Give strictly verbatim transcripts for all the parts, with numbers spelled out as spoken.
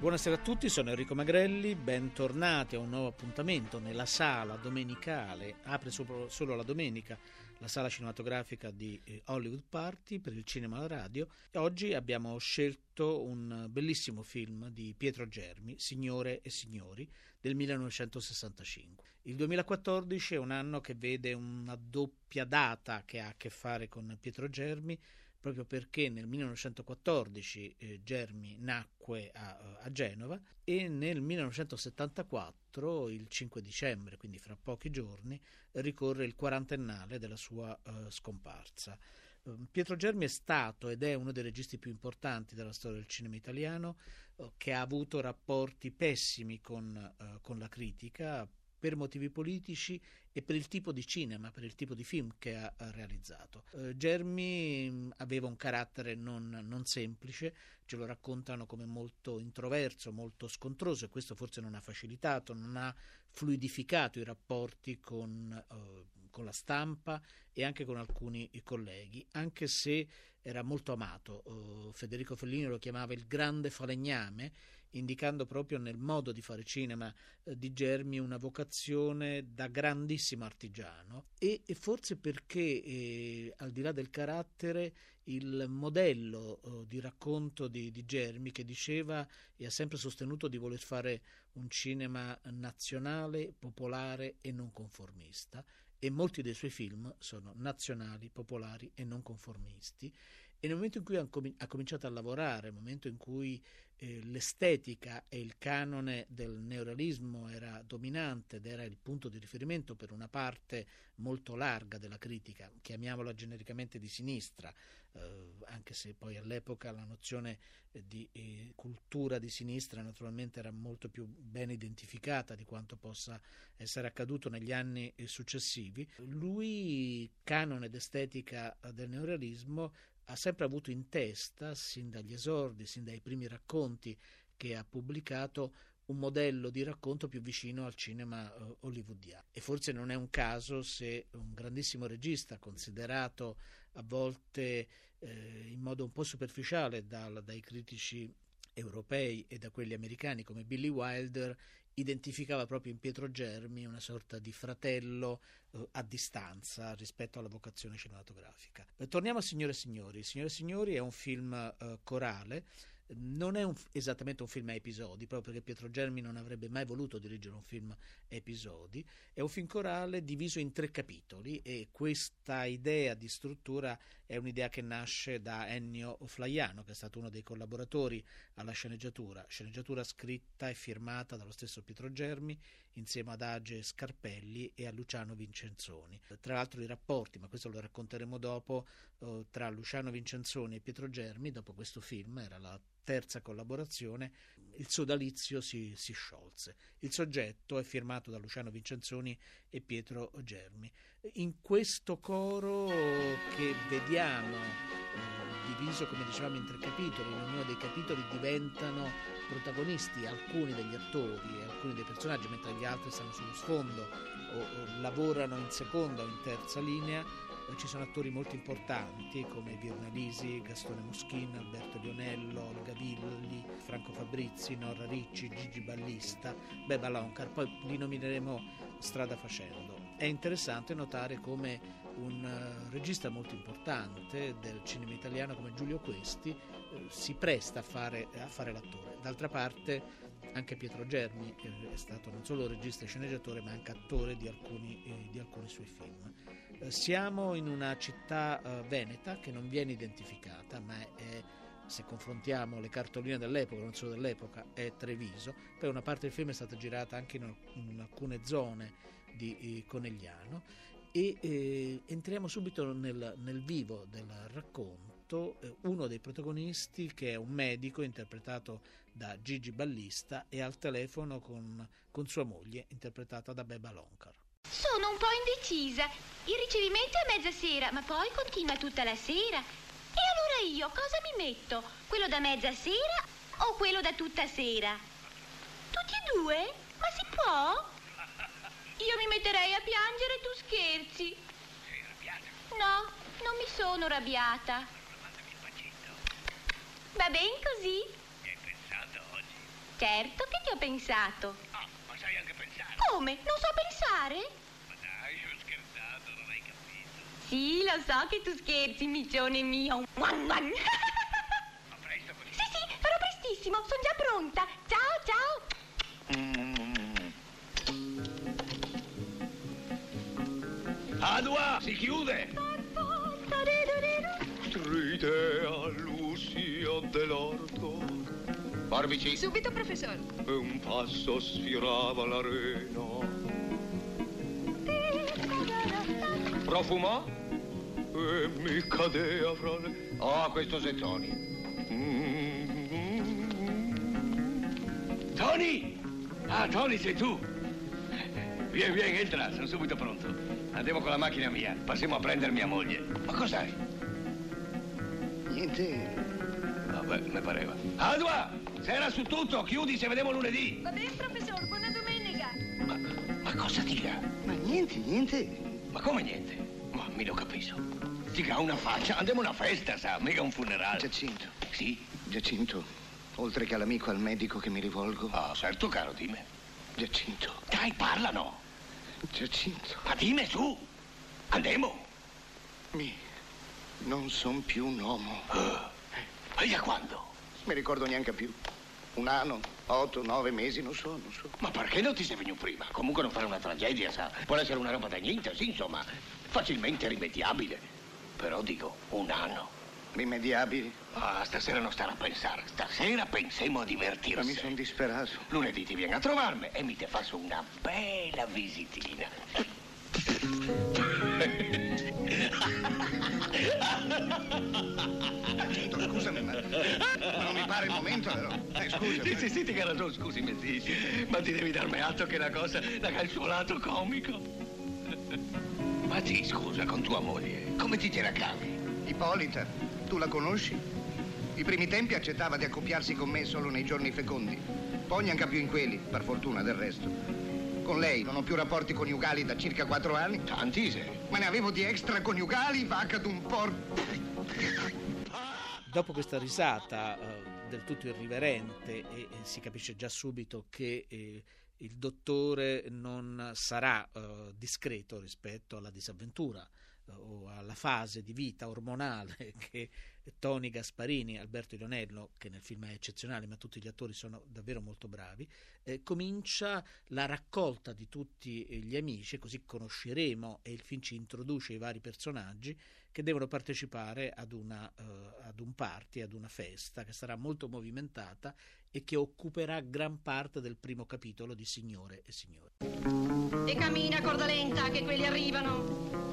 Buonasera a tutti, sono Enrico Magrelli, bentornati a un nuovo appuntamento nella sala domenicale, apre solo, solo la domenica, la sala cinematografica di eh, Hollywood Party per il cinema e la radio. E oggi abbiamo scelto un bellissimo film di Pietro Germi, Signore e Signori, del millenovecentosessantacinque. Il duemilaquattordici è un anno che vede una doppia data che ha a che fare con Pietro Germi, proprio perché nel millenovecentoquattordici eh, Germi nacque a, a Genova e nel millenovecentosettantaquattro, il cinque dicembre, quindi fra pochi giorni, ricorre il quarantennale della sua uh, scomparsa. Uh, Pietro Germi è stato ed è uno dei registi più importanti della storia del cinema italiano, uh, che ha avuto rapporti pessimi con, uh, con la critica, per motivi politici e per il tipo di cinema, per il tipo di film che ha, ha realizzato. Eh, Germi aveva un carattere non, non semplice, ce lo raccontano come molto introverso, molto scontroso, e questo forse non ha facilitato, non ha fluidificato i rapporti con, eh, con la stampa e anche con alcuni colleghi, anche se era molto amato. Uh, Federico Fellini lo chiamava il grande falegname, indicando proprio nel modo di fare cinema uh, di Germi una vocazione da grandissimo artigiano e, e forse perché eh, al di là del carattere il modello uh, di racconto di, di Germi, che diceva e ha sempre sostenuto di voler fare un cinema nazionale, popolare e non conformista, e molti dei suoi film sono nazionali, popolari e non conformisti. E nel momento in cui ha, com- ha cominciato a lavorare, nel momento in cui eh, l'estetica e il canone del neorealismo era dominante ed era il punto di riferimento per una parte molto larga della critica, chiamiamola genericamente di sinistra, eh, anche se poi all'epoca la nozione eh, di eh, cultura di sinistra naturalmente era molto più ben identificata di quanto possa essere accaduto negli anni eh, successivi. Lui, canone ed estetica del neorealismo, ha sempre avuto in testa, sin dagli esordi, sin dai primi racconti che ha pubblicato, un modello di racconto più vicino al cinema uh, hollywoodiano. E forse non è un caso se un grandissimo regista, considerato a volte eh, in modo un po' superficiale dal, dai critici europei e da quelli americani come Billy Wilder, identificava proprio in Pietro Germi una sorta di fratello eh, a distanza rispetto alla vocazione cinematografica. Eh, torniamo a Signore e Signori. Signore e Signori è un film eh, corale. Non è un, esattamente un film a episodi, proprio perché Pietro Germi non avrebbe mai voluto dirigere un film a episodi. È un film corale diviso in tre capitoli, e questa idea di struttura è un'idea che nasce da Ennio Flaiano, che è stato uno dei collaboratori alla sceneggiatura, sceneggiatura scritta e firmata dallo stesso Pietro Germi insieme ad Age Scarpelli e a Luciano Vincenzoni. Tra l'altro i rapporti, ma questo lo racconteremo dopo, tra Luciano Vincenzoni e Pietro Germi, dopo questo film, era la terza collaborazione, il sodalizio si, si sciolse. Il soggetto è firmato da Luciano Vincenzoni e Pietro Germi. In questo coro che vediamo eh, diviso, come dicevamo, in tre capitoli, in ognuno dei capitoli diventano protagonisti alcuni degli attori e alcuni dei personaggi, mentre gli altri stanno sullo sfondo o, o lavorano in seconda o in terza linea. Ci sono attori molto importanti come Virna Lisi, Gastone Moschin, Alberto Lionello, Olga Villi, Franco Fabrizi, Norra Ricci, Gigi Ballista, Beba Loncar, poi li nomineremo strada facendo. È interessante notare come un uh, regista molto importante del cinema italiano come Giulio Questi uh, si presta a fare, a fare l'attore. D'altra parte anche Pietro Germi eh, è stato non solo regista e sceneggiatore, ma anche attore di alcuni, eh, di alcuni suoi film. Eh, siamo in una città eh, veneta che non viene identificata, ma è, se confrontiamo le cartoline dell'epoca, non solo dell'epoca, è Treviso. Poi una parte del film è stata girata anche in, in alcune zone di eh, Conegliano, e eh, entriamo subito nel, nel vivo del racconto. Uno dei protagonisti, che è un medico interpretato da Gigi Ballista, è al telefono con, con sua moglie interpretata da Beba Loncar. Sono un po' indecisa. Il ricevimento è a mezzasera, ma poi continua tutta la sera. E allora io cosa mi metto? Quello da mezzasera o quello da tutta sera? Tutti e due? Ma si può? Io mi metterei a piangere, tu scherzi. Sei arrabbiata? No, non mi sono arrabbiata. Mandami il bacetto. Va bene così? Mi hai pensato oggi? Certo che ti ho pensato. Ah, ma sai anche pensare? Come? Non so pensare? Ma dai, ho scherzato, non hai capito. Sì, lo so che tu scherzi, micione mio. Muan, muan. Ma presto così. Sì, sì, farò prestissimo, sono già pronta. Ciao, ciao. Adua, si chiude. Stride a Lucia dell'orto. Forbici. Subito, professore. E un passo sfiorava l'arena. Profumò? E mi cadea fra le... Oh, questo è Tony. Mm. Tony! Ah, Tony, sei tu. Vieni, vieni, entra, sono subito pronto. Andiamo con la macchina mia, passiamo a prendere mia moglie. Ma cos'hai? Niente. Vabbè, me pareva. Adua! Sera su tutto, chiudi, se vediamo lunedì. Va bene, professore, buona domenica. Ma, ma cosa dica? Ma niente, niente. Ma come niente? Ma mi lo capisco. Dica, ha una faccia, andiamo a una festa, sa, mica un funerale. Giacinto. Sì? Giacinto, oltre che all'amico al medico che mi rivolgo. Ah, certo, caro, dimmi. Giacinto. Dai, parlano. Giacinto. Ma dimmi su. Andiamo. Mi... non son più un uomo. Uh, e da quando? Mi ricordo neanche più. Un anno, otto, nove mesi, non so, non so. Ma perché non ti sei venuto prima? Comunque non fare una tragedia, sa. Può essere una roba da niente, sì, insomma. Facilmente rimediabile. Però dico, un anno. Rimediabili? Ah, stasera non stare a pensare. Stasera pensiamo a divertirsi. Ma mi sono disperato. Lunedì ti vieni a trovarmi e mi te faccio una bella visitina. Giacinto, scusami, ma... ma non mi pare il momento, però. Eh, scusa. Sì, sì, sì, ti ragione, scusami, sì. Ma ti devi darmi atto che la cosa ha il suo lato comico. Ma ti scusa, con tua moglie, come ti te la cavi? Ippolita, tu la conosci? I primi tempi accettava di accoppiarsi con me solo nei giorni fecondi. Poi neanche più in quelli, per fortuna del resto. Con lei non ho più rapporti coniugali da circa quattro anni. Tanti sei. Ma ne avevo di extraconiugali, vacca d'un porco. Dopo questa risata eh, del tutto irriverente, e, e si capisce già subito che eh, il dottore non sarà eh, discreto rispetto alla disavventura eh, o alla fase di vita ormonale che Tony Gasparini, Alberto Ionello, che nel film è eccezionale, ma tutti gli attori sono davvero molto bravi, eh, comincia la raccolta di tutti gli amici, così conosceremo, e il film ci introduce i vari personaggi che devono partecipare ad, una, uh, ad un party, ad una festa che sarà molto movimentata e che occuperà gran parte del primo capitolo di Signore e Signori. E cammina a corda lenta, che quelli arrivano.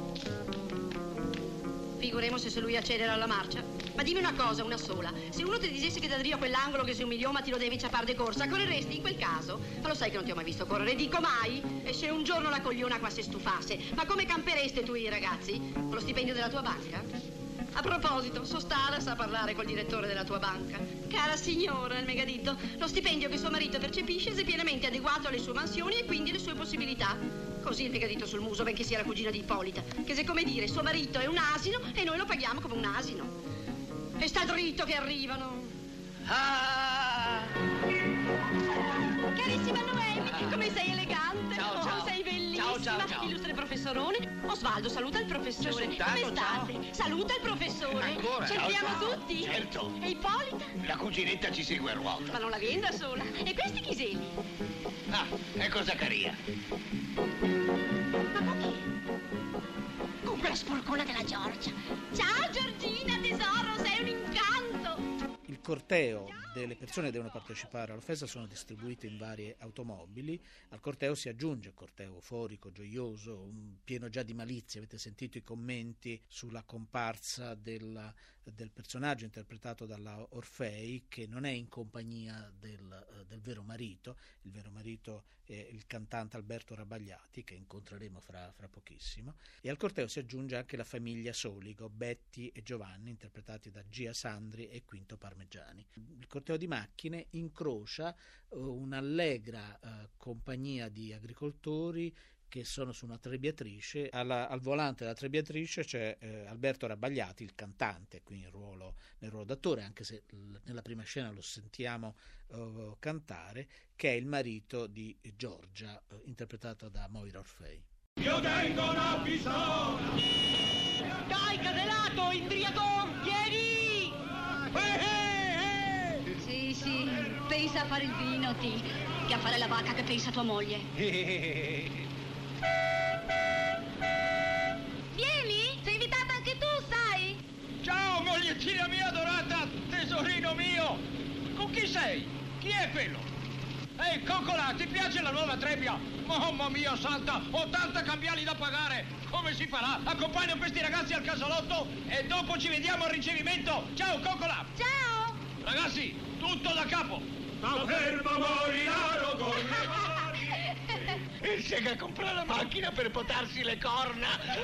Figuremos se lui accelera la marcia. Ma dimmi una cosa, una sola. Se uno ti dicesse che da Drio a quell'angolo che sei un milione ti lo devi ciappare de corsa, correresti in quel caso? Ma lo sai che non ti ho mai visto correre, dico mai? E se un giorno la cogliona qua si stufasse, ma come campereste tu i ragazzi? Con lo stipendio della tua banca? A proposito, Sostara sa parlare col direttore della tua banca. Cara signora, il megaditto, lo stipendio che suo marito percepisce è pienamente adeguato alle sue mansioni e quindi alle sue possibilità. Così il megaditto sul muso, benché sia la cugina di Ippolita, che se come dire, suo marito è un asino e noi lo paghiamo come un asino. E sta dritto che arrivano. Ah! Carissima Noemi, come sei elegante. Ciao, ciao. Oh, sei bellissima. Ciao, ciao, ciao. Illustre professorone. Osvaldo, saluta il professore. C'è soltanto, Come state? ciao. Saluta il professore. Ancora? C'entriamo Ciao, ciao. tutti? Certo. E Ippolita? La cuginetta ci segue a ruota. Ma non la viene da sola. E questi chi sei? Ah, ecco Zaccaria. Ma con chi? Con quella sporcona della Giorgia. Ciao Giorgina, tesoro, sei un incanto. Il corteo delle persone che devono partecipare alla festa sono distribuite in varie automobili. Al corteo si aggiunge, corteo euforico, gioioso, un, pieno già di malizia. Avete sentito i commenti sulla comparsa del, del personaggio interpretato dalla Orfei, che non è in compagnia del, del vero marito. Il vero marito è il cantante Alberto Rabagliati, che incontreremo fra, fra pochissimo. E al corteo si aggiunge anche la famiglia Soligo, Betty e Giovanni, interpretati da Gia Sandri e Quinto Parmigiani. Il corteo di macchine incrocia uh, un'allegra uh, compagnia di agricoltori che sono su una trebbiatrice. Alla, al volante della trebbiatrice c'è eh, Alberto Rabagliati, il cantante, qui in ruolo, nel ruolo d'attore, anche se l- nella prima scena lo sentiamo uh, cantare, che è il marito di Giorgia, uh, interpretata da Moira Orfei. Io tengo una pistola! Dai, Caselato, imbriacon, vieni! Eh, eh, eh. Sì, sì, pensa a fare il vino, ti, che a fare la vacca che pensa tua moglie. Vieni, sei invitata anche tu, sai? Ciao, mogliecina mia adorata, tesorino mio! Con chi sei? Chi è quello? Ehi, coccola, ti piace la nuova trebbia? Mamma mia santa, ho tanta cambiali da pagare! Come si farà? Accompagno questi ragazzi al casalotto e dopo ci vediamo al ricevimento! Ciao, coccola! Ciao! Ragazzi, tutto da capo! Ma ferma Molinaro con le mani! E c'è che comprare la macchina per potarsi le corna!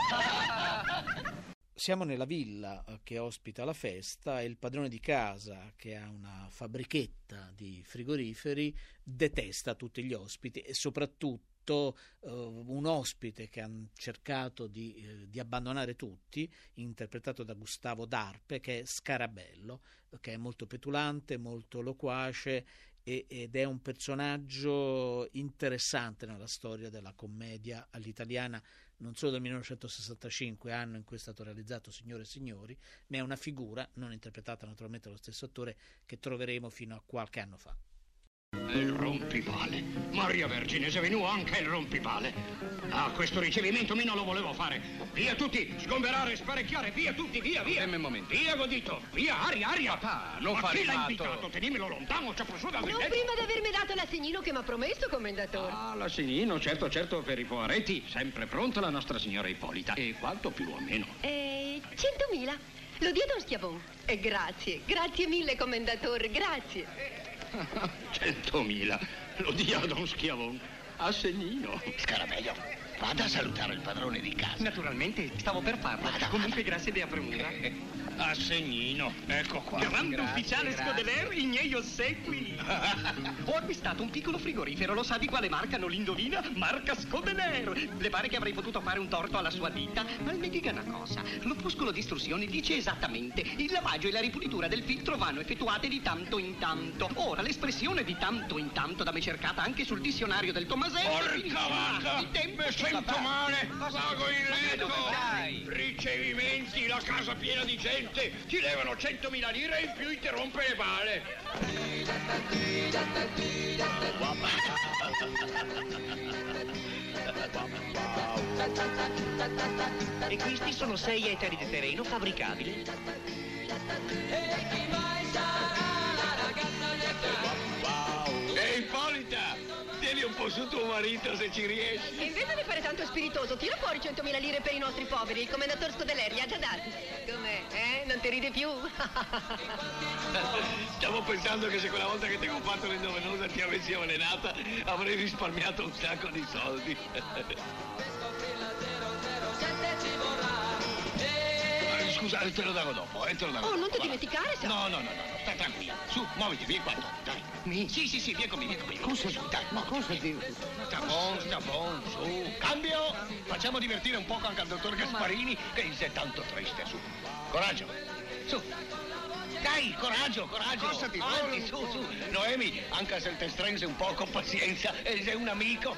Siamo nella villa che ospita la festa e il padrone di casa, che ha una fabbrichetta di frigoriferi, detesta tutti gli ospiti e soprattutto uh, un ospite che ha cercato di, uh, di abbandonare tutti, interpretato da Gustavo D'Arpe, che è Scarabello, che è molto petulante, molto loquace e, ed è un personaggio interessante nella storia della commedia all'italiana, non solo del millenovecentosessantacinque, anno in cui è stato realizzato Signore e Signori, ma è una figura, non interpretata naturalmente dallo stesso attore, che troveremo fino a qualche anno fa. Il rompipale. Maria Vergine, sei venuto anche il rompipale. Ah, questo ricevimento mi non lo volevo fare. Via tutti, sgomberare, sparecchiare, via tutti, via, via. Dammi un momento. Via, godito, via, aria, aria. Papà, non Ma fare chi l'ha matto. invitato? Tenimelo lontano, c'è su da Non vedere. prima di avermi dato l'assegnino che mi ha promesso, commendatore. Ah, l'assegnino, certo, certo, per i poaretti. Sempre pronta la Nostra Signora Ippolita. E quanto più o meno? Eh, centomila. Lo dia Don Schiavon. E grazie, grazie mille, commendatore, grazie. Centomila. Lo dia a Don Schiavon. Assegnino. Scarabello, vada a salutare il padrone di casa. Naturalmente, stavo per farlo. Vada, Comunque, grazie della premura. Assegnino, ecco qua. Grande ufficiale Scodeler, i miei ossequi. Ho acquistato un piccolo frigorifero, lo sa di quale marca, non l'indovina? Marca Scodeler. Le pare che avrei potuto fare un torto alla sua ditta? Ma mi dica una cosa, l'opuscolo di istruzioni dice esattamente: il lavaggio e la ripulitura del filtro vanno effettuate di tanto in tanto. Ora, l'espressione di tanto in tanto, da me cercata anche sul dizionario del Tommasello... Porca vacca, il tempo mi sento male, vago in letto. dove vai? Ricevimenti, la casa piena di gente. Ti levano centomila lire e in più ti rompe le balle. E questi sono sei eteri di terreno fabbricabili. Ehi, Ippolita, tieni un po' su tuo marito se ci riesci. E invece di fare tanto spiritoso, tira fuori centomila lire per i nostri poveri. Il commendator Scodeler li ha già dati. Com'è, eh? Non ti ride più? Stavo pensando che se quella volta che ti ho fatto l'indovinosa ti avessi avvelenata avrei risparmiato un sacco di soldi. Eh, Scusa, te lo darò dopo, eh, te lo darò Oh, dopo, non ti va. dimenticare, sa. No, no, no, no, stai tranquilla. Su, muoviti, vieni qua, dai. Mi? Sì, sì, sì, vieni con me, vieni con me. Cosa? Su, dai. Ma cosa ti... Sta buon, sta buon, su. Cambio! Facciamo divertire un poco anche al dottor Gasparini, che è tanto triste, su. Coraggio, su. Dai, coraggio, coraggio. Cosa ti Avanti, vuole? su, su. Noemi, anche se te stringe un poco, pazienza, e sei un amico.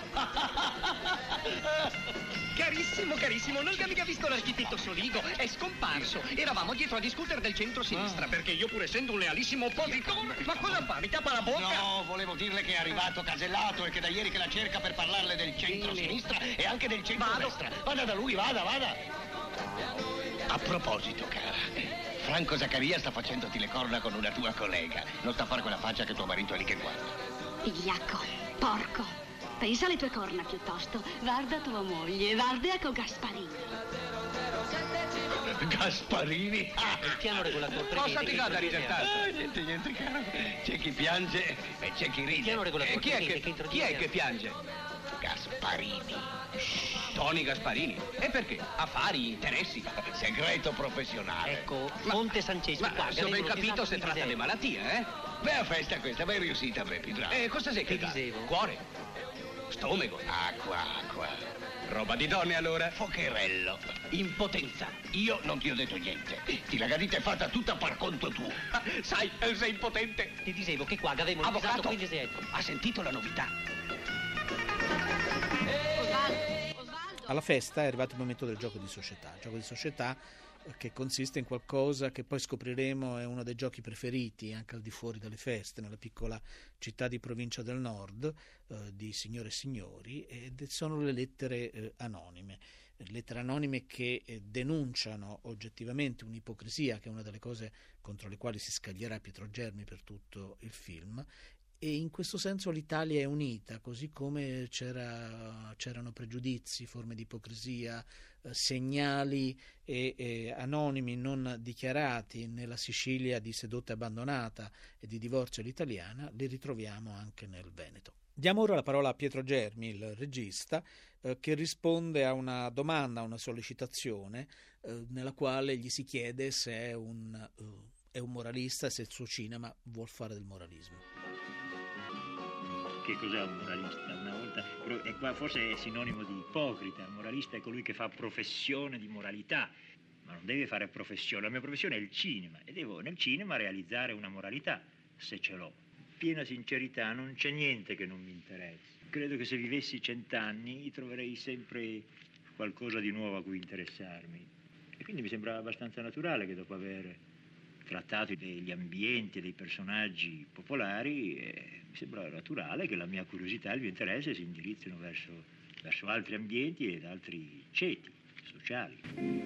Carissimo, carissimo, non che mi capisco l'architetto Soligo, è scomparso. Eravamo dietro a discutere del centro-sinistra, Ah. perché io pur essendo un lealissimo oppositore... Ma cosa fa? Mi tappa la bocca? No, volevo dirle che è arrivato Casellato e che da ieri che la cerca per parlarle del centro-sinistra e anche del centro-destra. Vada da lui, vada, vada. A proposito, cara, Franco Zaccaria sta facendoti le corna con una tua collega. Non sta a fare quella faccia che tuo marito è lì che guarda. Vigliacco, porco. Pensa alle tue corna piuttosto. Guarda tua moglie, guarda con Gasparini. Gasparini? Ah, Il piano regolatore cosa prevede ti che dà i da produttori- rigettare? Niente, niente, caro. C'è chi piange e c'è chi ride. piano regolatore E chi è prevede che, che introdurre- chi è che piange? Gasparini. Tony Gasparini. E perché? Affari, interessi, segreto professionale. Ecco, Monte Sancesco Ma qua. se ho ben Galeno capito si Rosato tratta di Piseo. malattie, eh? Beh, festa questa, ben riuscita, Pepi, bravo. E cosa sei che Che dà? dicevo? Cuore. stomaco. Acqua, acqua. Roba di donne allora? Focherello. Impotenza. Io non ti ho detto niente. Ti la gadita è fatta tutta par conto tuo. Sai, sei impotente. Ti dicevo che qua avevamo Avvocato, quindici euro. ha sentito la novità? Alla festa è arrivato il momento del gioco di società. Il gioco di società che consiste in qualcosa che poi scopriremo è uno dei giochi preferiti anche al di fuori delle feste, nella piccola città di provincia del nord, eh, di signore e signori, ed sono le lettere eh, anonime. Lettere anonime che eh, denunciano oggettivamente un'ipocrisia, che è una delle cose contro le quali si scaglierà Pietro Germi per tutto il film. E in questo senso l'Italia è unita, così come c'era, c'erano pregiudizi, forme di ipocrisia, eh, segnali e, e anonimi non dichiarati nella Sicilia di sedotta e abbandonata e di divorzio all'italiana, li ritroviamo anche nel Veneto. Diamo ora la parola a Pietro Germi, il regista, eh, che risponde a una domanda, a una sollecitazione, eh, nella quale gli si chiede se è un, uh, è un moralista, se il suo cinema vuol fare del moralismo. Che cos'è un moralista? Una volta, e qua forse è sinonimo di ipocrita. Un moralista è colui che fa professione di moralità, ma non deve fare professione. La mia professione è il cinema e devo nel cinema realizzare una moralità, se ce l'ho. Piena sincerità, non c'è niente che non mi interessi. Credo che se vivessi cent'anni troverei sempre qualcosa di nuovo a cui interessarmi. E quindi mi sembrava abbastanza naturale che dopo aver trattato degli ambienti e dei personaggi popolari, eh, mi sembra naturale che la mia curiosità e il mio interesse si indirizzino verso, verso altri ambienti ed altri ceti sociali.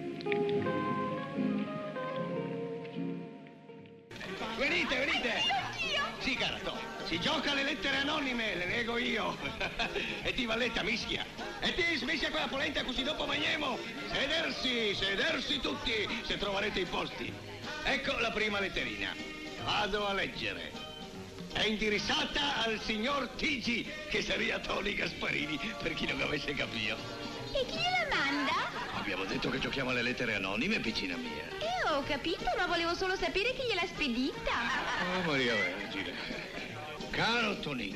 Venite, venite! Sì, cara, to. Si gioca alle lettere anonime, le leggo io. E ti valletta, mischia. E ti smischia quella polenta così dopo mangiamo. Sedersi, sedersi tutti, se troverete i posti. Ecco la prima letterina. Vado a leggere. È indirizzata al signor Tigi, che sarebbe Tony Gasparini, per chi non avesse capito. E chi gliela manda? Abbiamo detto che giochiamo alle lettere anonime, piccina mia. Eh, ho capito, ma volevo solo sapere chi gliel'ha spedita. Oh, Maria Vergine. Caro Tony.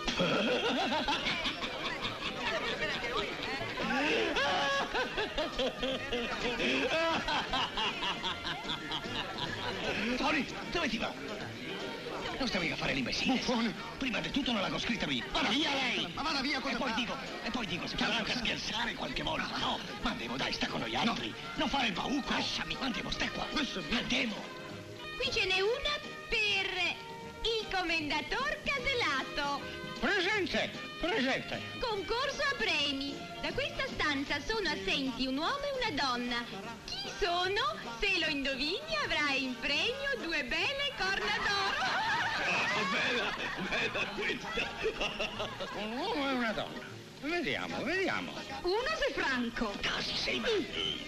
Tony, dove ti va? Non stai mica a fare l'imbecille. Buffone. Prima di tutto non l'avevo scritta io. Vada via lei! Ma vada via, cosa e poi fa? dico, e poi dico, se chiamo a scherzare qualche volta, no? Ma andiamo, dai, sta con noi altri. No. Non fare il bauco. Lasciami. Andiamo, stai qua. Andiamo. Qui ce n'è una per il commendator Caselato. Presente, presente. Concorso a premi. Da questa stanza sono assenti un uomo e una donna. Chi sono? Se lo indovini avrai in premio due belle corna d'oro. Oh, bella, bella questa. Un uomo e una donna. Vediamo, vediamo. Uno se franco. Casi sei matti.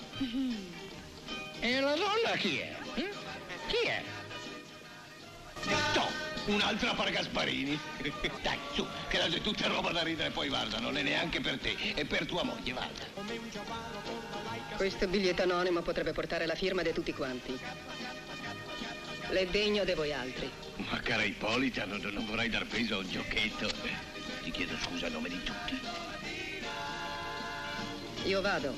E la donna chi è? Eh? Chi è? No. Un'altra per Gasparini. Dai, su, che la tutta è roba da ridere, poi guarda, non è neanche per te, è per tua moglie, guarda. Questo biglietto anonimo potrebbe portare la firma di tutti quanti. L'è degno di voi altri. Ma cara Ippolita, non, non vorrai dar peso a un giochetto. Ti chiedo scusa a nome di tutti. Io vado.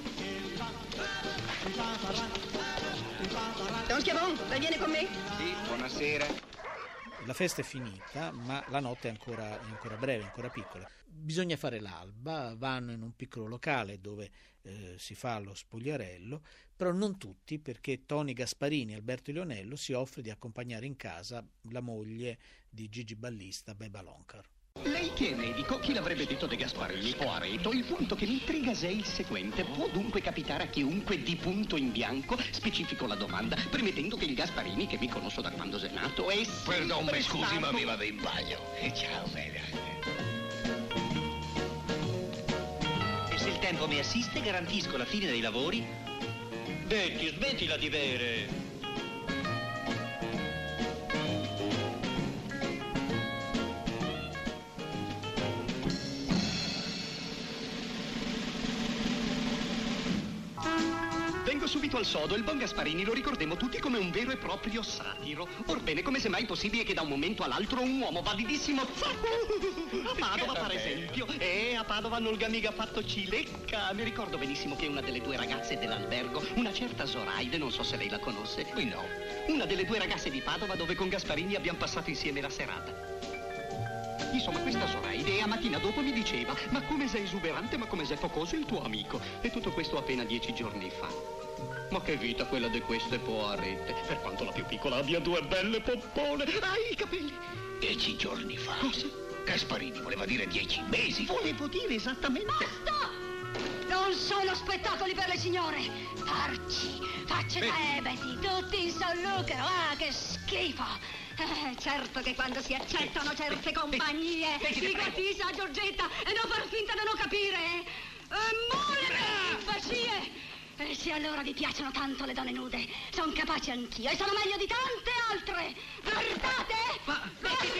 Don Schiavon, lei viene con me? Sì, buonasera. La festa è finita, ma la notte è ancora, è ancora breve, ancora piccola. Bisogna fare l'alba, vanno in un piccolo locale dove eh, si fa lo spogliarello, però non tutti, perché Tony Gasparini, Alberto Lionello, si offre di accompagnare in casa la moglie di Gigi Ballista, Beba Loncar. Lei che è medico, chi l'avrebbe detto De Gasparini o Areto? Il punto che mi intriga è il seguente. Può dunque capitare a chiunque di punto in bianco? Specifico la domanda, premettendo che il Gasparini, che mi conosco da quando sei nato, è Perdon, mi scusi, stato... ma mi vado in bagno. E ciao, bella. E se il tempo mi assiste, garantisco la fine dei lavori? Betty, smettila di bere! Vengo subito al sodo. Il buon Gasparini lo ricordemmo tutti come un vero e proprio satiro. Orbene, come se mai possibile che da un momento all'altro un uomo validissimo a Padova, per esempio. E a Padova Nolga mica fatto cilecca. Mi ricordo benissimo che una delle due ragazze dell'albergo, una certa Zoraide, non so se lei la conosce. Qui no. Una delle due ragazze di Padova dove con Gasparini abbiamo passato insieme la serata. Insomma, questa Zoraide a mattina dopo mi diceva: ma come sei esuberante, ma come sei focoso il tuo amico. E tutto questo appena dieci giorni fa. Ma che vita quella di queste poarette. Per quanto la più piccola abbia due belle poppone. Ah, i capelli. Dieci giorni fa. Cosa? Gasparini voleva dire dieci mesi fa. Volevo dire esattamente. Basta! Non sono spettacoli per le signore. Farci, facce da ebeti, tutti in solluchero. Ah, che schifo. Eh, certo che quando si accettano certe compagnie si guardisa a Giorgetta e non far finta di non capire. Eh, mole, facie. E se allora vi piacciono tanto le donne nude, sono capace anch'io e sono meglio di tante altre. Guardate! Ma...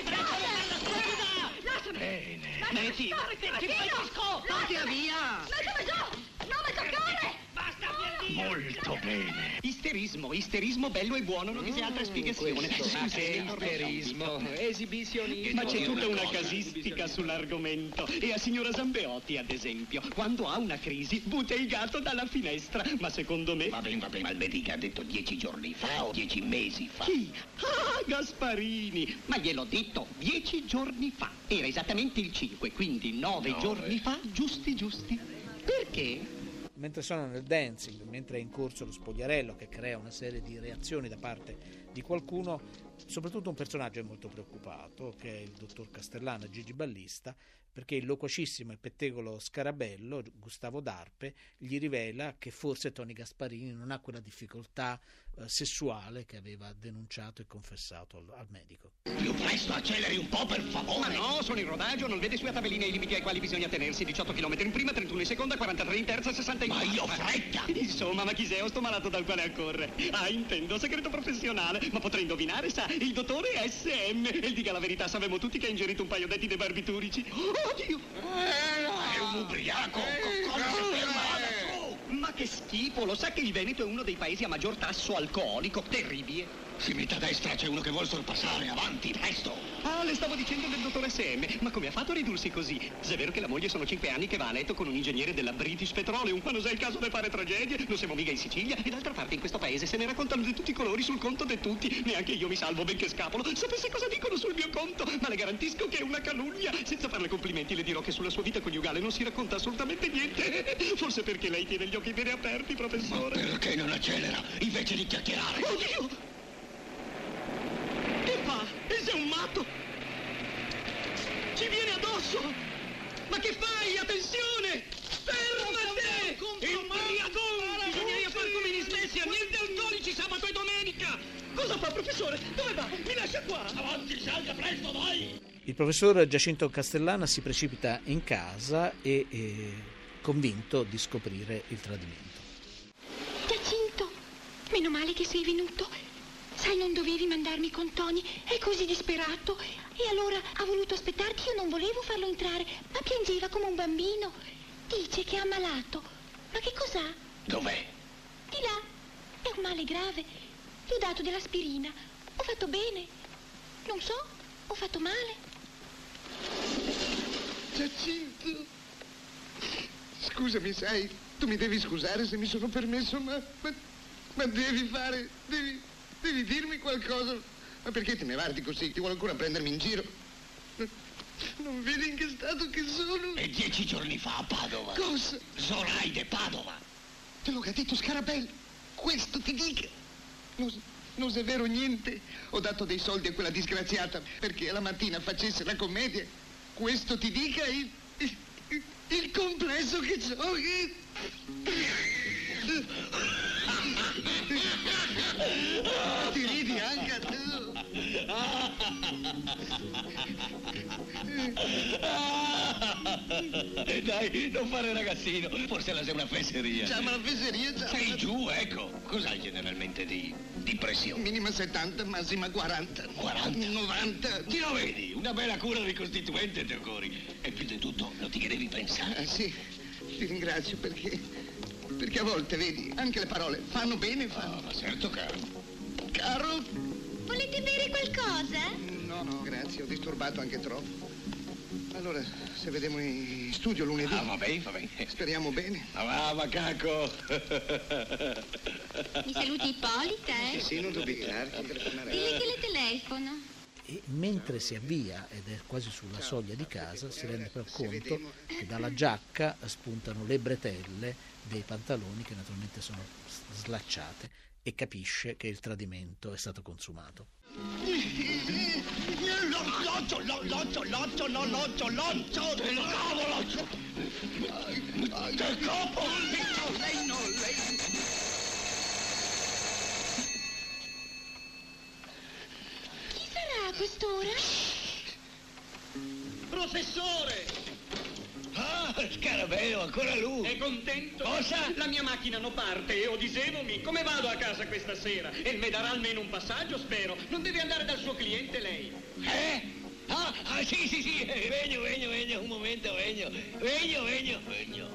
Guardate! Lasciami! Bene. Lasciami Metti, stare, cretino! Via, via! Lasciami giù! Non mi toccare! Basta, molto bene. Isterismo, isterismo bello e buono, non vi sia altra spiegazione. Che isterismo, esibizionismo. Ma c'è tutta una casistica sull'argomento. E a signora Zambeotti, ad esempio, quando ha una crisi, butta il gatto dalla finestra. Ma secondo me... Va bene, va bene, ma il medico ha detto dieci giorni fa o dieci mesi fa? Chi? Ah, Gasparini! Ma gliel'ho detto dieci giorni fa. Era esattamente il cinque, quindi nove No, giorni eh. fa, giusti giusti. Perché? Mentre sono nel dancing, mentre è in corso lo spogliarello che crea una serie di reazioni da parte di qualcuno, soprattutto un personaggio è molto preoccupato, che è il dottor Castellano, Gigi Ballista, perché il loquacissimo e pettegolo Scarabello, Gustavo D'Arpe, gli rivela che forse Tony Gasparini non ha quella difficoltà eh, sessuale che aveva denunciato e confessato al, al medico. Più presto, acceleri un po', per favore. Ma no, sono in rodaggio, non vede sulla tabellina i limiti ai quali bisogna tenersi. diciotto chilometri in prima, trentuno in seconda, quarantatré in terza, sessanta in Ma quarta. io fretta! Insomma, ma chi sei? Sto malato dal quale accorre. Ah, intendo, segreto professionale. Ma potrei indovinare, sa, il dottore S M. E dica la verità, sappiamo tutti che ha ingerito un paio d'etti dei barbiturici. Oddio! Eh, no, è un ubriaco! Co- Come si ferma? Vada su! Ma che schifo, lo sa che il Veneto è uno dei paesi a maggior tasso alcolico? Terribile. Si metta a destra, c'è uno che vuol sorpassare, avanti, presto! Ah, le stavo dicendo del dottor S M, ma come ha fatto a ridursi così? Se è vero che la moglie sono cinque anni che va a letto con un ingegnere della British Petroleum, quando sei il caso di fare tragedie, non siamo mica in Sicilia, e d'altra parte in questo paese se ne raccontano di tutti i colori sul conto di tutti, neanche io mi salvo benché scapolo, sapesse cosa dicono sul mio conto, ma le garantisco che è una calunnia, senza farle complimenti le dirò che sulla sua vita coniugale non si racconta assolutamente niente, forse perché lei tiene gli occhi bene aperti, professore. Ma perché non accelera, invece di chiacchierare? Oddio! Che fa? E sei un matto? Ci viene addosso! Ma che fai? Attenzione! Fermate! Imbriacone! Bisogneria far come in Svezia, niente alcolici sabato e domenica! Cosa fa, professore? Dove va? Mi lascia qua! Avanti, salga presto, dai! Il professor Giacinto Castellana si precipita in casa e è convinto di scoprire il tradimento. Giacinto, meno male che sei venuto. Sai, non dovevi mandarmi con Tony, è così disperato. E allora ha voluto aspettarti, io non volevo farlo entrare, ma piangeva come un bambino. Dice che è ammalato. Ma che cos'ha? Dov'è? Di là. È un male grave. Gli ho dato dell'aspirina. Ho fatto bene. Non so, ho fatto male. Giacinto, scusami, sai, tu mi devi scusare se mi sono permesso, ma, ma, ma devi fare, devi... Devi dirmi qualcosa. Ma perché te ne varti così? Ti vuole ancora prendermi in giro? Non vedi in che stato che sono? E dieci giorni fa a Padova. Cosa? Zoraide Padova. Te l'ho detto, Scarabello. Questo ti dica. Non, non è vero niente. Ho dato dei soldi a quella disgraziata perché alla mattina facesse la commedia. Questo ti dica il... il, il, il complesso che c'ho. Che... Ti ridi anche tu. Dai, non fare ragazzino, forse la sei una fesseria. Chiama la fesseria, già. Sei giù, ecco. Cos'hai generalmente di, di pressione? Minima settanta, massima quaranta. quaranta? novanta. Ti lo vedi? Una bella cura ricostituente, Teocori. E più di tutto, non ti che devi pensare. Ah, sì, ti ringrazio perché Perché a volte, vedi, anche le parole fanno bene e fanno. Oh, ma certo, caro. Caro? Volete bere qualcosa? No, no, grazie, ho disturbato anche troppo. Allora, se vediamo in studio lunedì. Ah, va bene, va bene. Speriamo bene. Ma va, macaco. Mi saluti Ippolita, eh? Sì, sì, non dubitare. telefonare. Dille che le telefono. E mentre si avvia, ed è quasi sulla soglia di casa, si rende però conto che dalla giacca spuntano le bretelle dei pantaloni che naturalmente sono slacciate e capisce che il tradimento è stato consumato. L'occio, l'occio, l'occio, no, l'occio, l'occio, te lo cavo, l'occio. Te capo. Lei no, lei. Chi sarà a quest'ora? Professore! Ah, Scarabeo, ancora lui. È contento? Cosa? La mia macchina non parte e odisenomi. Come vado a casa questa sera? E mi darà almeno un passaggio, spero. Non deve andare dal suo cliente lei. Eh? Ah, ah, sì, sì, sì. Vengo, vengo, vengo, un momento, vengo. Vengo, vengo, vengo.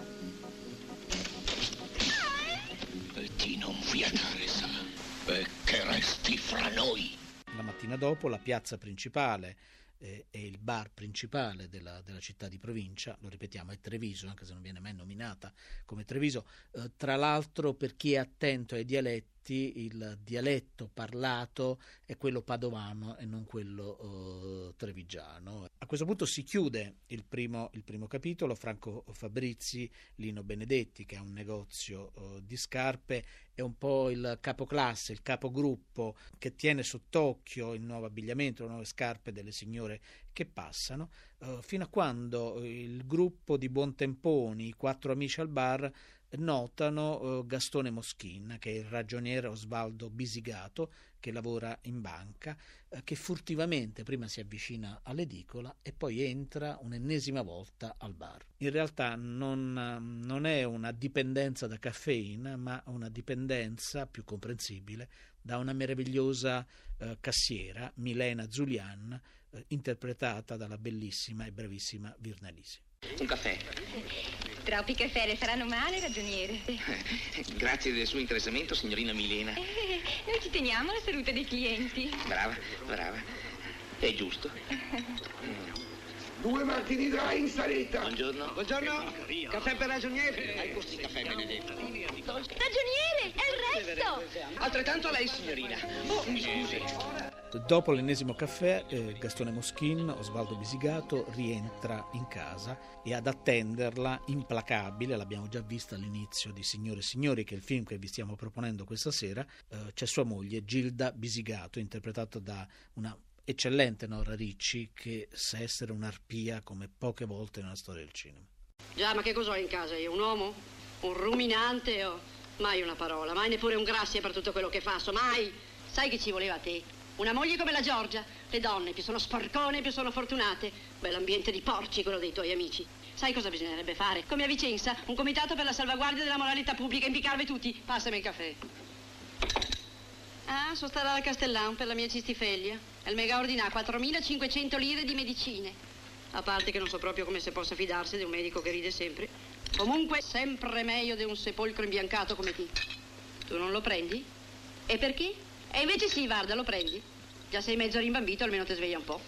E ti non fiatare, sa. E che resti fra noi. La mattina dopo la piazza principale eh, è il bar principale della, della città di provincia, lo ripetiamo, è Treviso, anche se non viene mai nominata come Treviso. Eh, tra l'altro, per chi è attento ai dialetti, il dialetto parlato è quello padovano e non quello eh, trevigiano. A questo punto si chiude il primo, il primo capitolo. Franco Fabrizi, Lino Benedetti, che ha un negozio eh, di scarpe, è un po' il capoclasse, il capogruppo che tiene sott'occhio il nuovo abbigliamento, le nuove scarpe delle signore che passano, eh, fino a quando il gruppo di buontemponi, i quattro amici al bar, notano eh, Gastone Moschin, che è il ragioniere Osvaldo Bisigato, che lavora in banca, eh, che furtivamente prima si avvicina all'edicola e poi entra un'ennesima volta al bar. In realtà non, non è una dipendenza da caffeina, ma una dipendenza più comprensibile da una meravigliosa eh, cassiera, Milena Zulian, eh, interpretata dalla bellissima e bravissima Virna Lisi. Un caffè. Troppi caffè le faranno male, ragioniere. Grazie del suo interessamento, signorina Milena. Eh, noi ci teniamo alla salute dei clienti. Brava, brava. È giusto. Due martini dry in salita. Buongiorno. Buongiorno. Caffè per ragioniere. Ecco sti caffè, Benedetto. Ragioniere, è il resto. Altrettanto a lei, signorina. Oh, mi scusi. Dopo l'ennesimo caffè, eh, Gastone Moschin, Osvaldo Bisigato, rientra in casa e ad attenderla, implacabile, l'abbiamo già vista all'inizio di Signore e Signori, che è il film che vi stiamo proponendo questa sera, eh, c'è sua moglie Gilda Bisigato, interpretata da una eccellente Nora Ricci, che sa essere un'arpia come poche volte nella storia del cinema. Già, ma che cos'ho in casa io? Un uomo? Un ruminante? O... mai una parola, mai neppure un grazie per tutto quello che faccio, mai. Sai che ci voleva a te? Una moglie come la Giorgia. Le donne più sono sporcone, più sono fortunate. Bell'ambiente di porci quello dei tuoi amici. Sai cosa bisognerebbe fare? Come a Vicenza, un comitato per la salvaguardia della moralità pubblica, impiccarvi tutti. Passami il caffè. Ah, sono stata al Castellan per la mia cistifeglia. E il mega ordina quattromilacinquecento lire di medicine. A parte che non so proprio come si possa fidarsi di un medico che ride sempre. Comunque, sempre meglio di un sepolcro imbiancato come te. Tu non lo prendi? E perché? E invece sì, guarda, lo prendi. Già sei mezzo rimbambito, almeno ti sveglia un po'.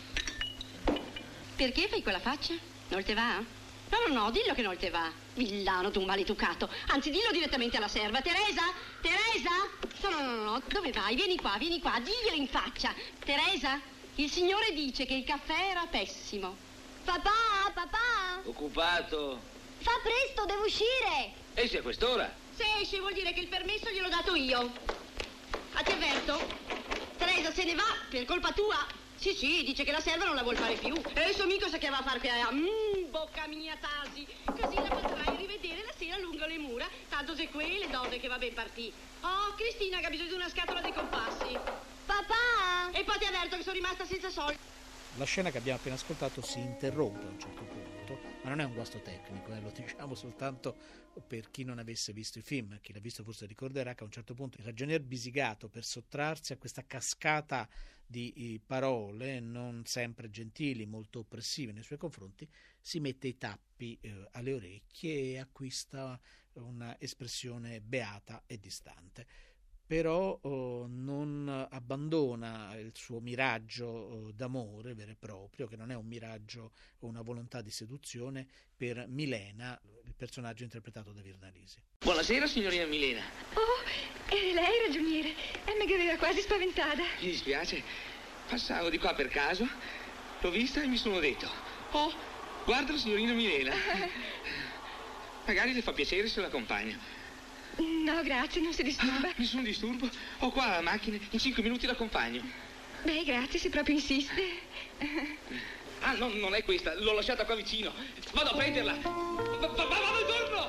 Perché fai quella faccia? Non te va? No, no, no, dillo che non te va. Villano, tu maleducato. Anzi, dillo direttamente alla serva. Teresa? Teresa? No, no, no, no, dove vai? Vieni qua, vieni qua, diglielo in faccia. Teresa, il signore dice che il caffè era pessimo. Papà, papà. Occupato. Fa presto, devo uscire. Esci a quest'ora? Se esce vuol dire che il permesso gliel'ho dato io. Ah, ti avverto. Teresa se ne va per colpa tua. Sì, sì, dice che la serva non la vuol fare più. E il suo amico sa che va a far piaia. Mmm, bocca mia Tasi. Così la potrai rivedere la sera lungo le mura. Tanto se quelle donne che va ben partì. Oh, Cristina che ha bisogno di una scatola dei compassi. Papà! E poi ti avverto che sono rimasta senza soldi. La scena che abbiamo appena ascoltato si interrompe a un certo punto, ma non è un guasto tecnico, eh, lo diciamo soltanto per chi non avesse visto il film. Chi l'ha visto forse ricorderà che a un certo punto il ragionier Bisigato, per sottrarsi a questa cascata di parole non sempre gentili, molto oppressive nei suoi confronti, si mette i tappi eh, alle orecchie e acquista una espressione beata e distante. Però oh, non abbandona il suo miraggio oh, d'amore vero e proprio, che non è un miraggio o una volontà di seduzione, per Milena, il personaggio interpretato da Virnalisi. Buonasera, signorina Milena. Oh, è lei, ragioniere? Eh, mi aveva quasi spaventata. Mi dispiace, passavo di qua per caso, l'ho vista e mi sono detto: oh, guarda la signorina Milena. Magari le fa piacere se l'accompagno. No, grazie, non si disturba. Ah, nessun disturbo. Ho qua la macchina, in cinque minuti l'accompagno. Beh, grazie, se proprio insiste. Ah, no, non è questa, l'ho lasciata qua vicino. Vado a prenderla. Va, va, vado e torno!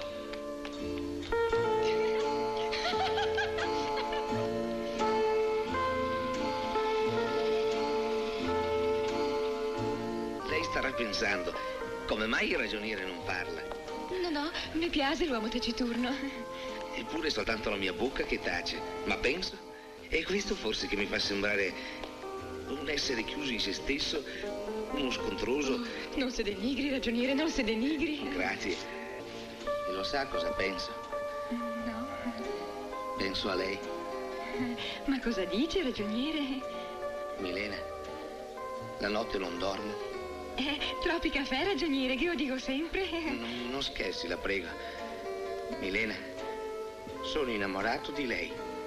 Lei starà pensando, come mai il ragioniere non parla? No, no, mi piace l'uomo taciturno. Eppure è soltanto la mia bocca che tace, ma penso, è questo forse che mi fa sembrare un essere chiuso in se stesso, uno scontroso. Oh, non si denigri, ragioniere, non si denigri. Grazie. E lo sa cosa penso? No. Penso a lei. Ma cosa dice, ragioniere? Milena, la notte non dormo. Eh, troppi caffè, ragioniere, che io dico sempre. Non, non scherzi, la prego. Milena, sono innamorato di lei.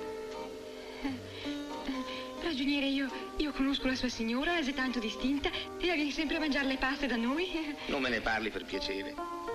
Ragioniere, io, io conosco la sua signora, è tanto distinta, e viene sempre a mangiare le paste da noi. Non me ne parli per piacere.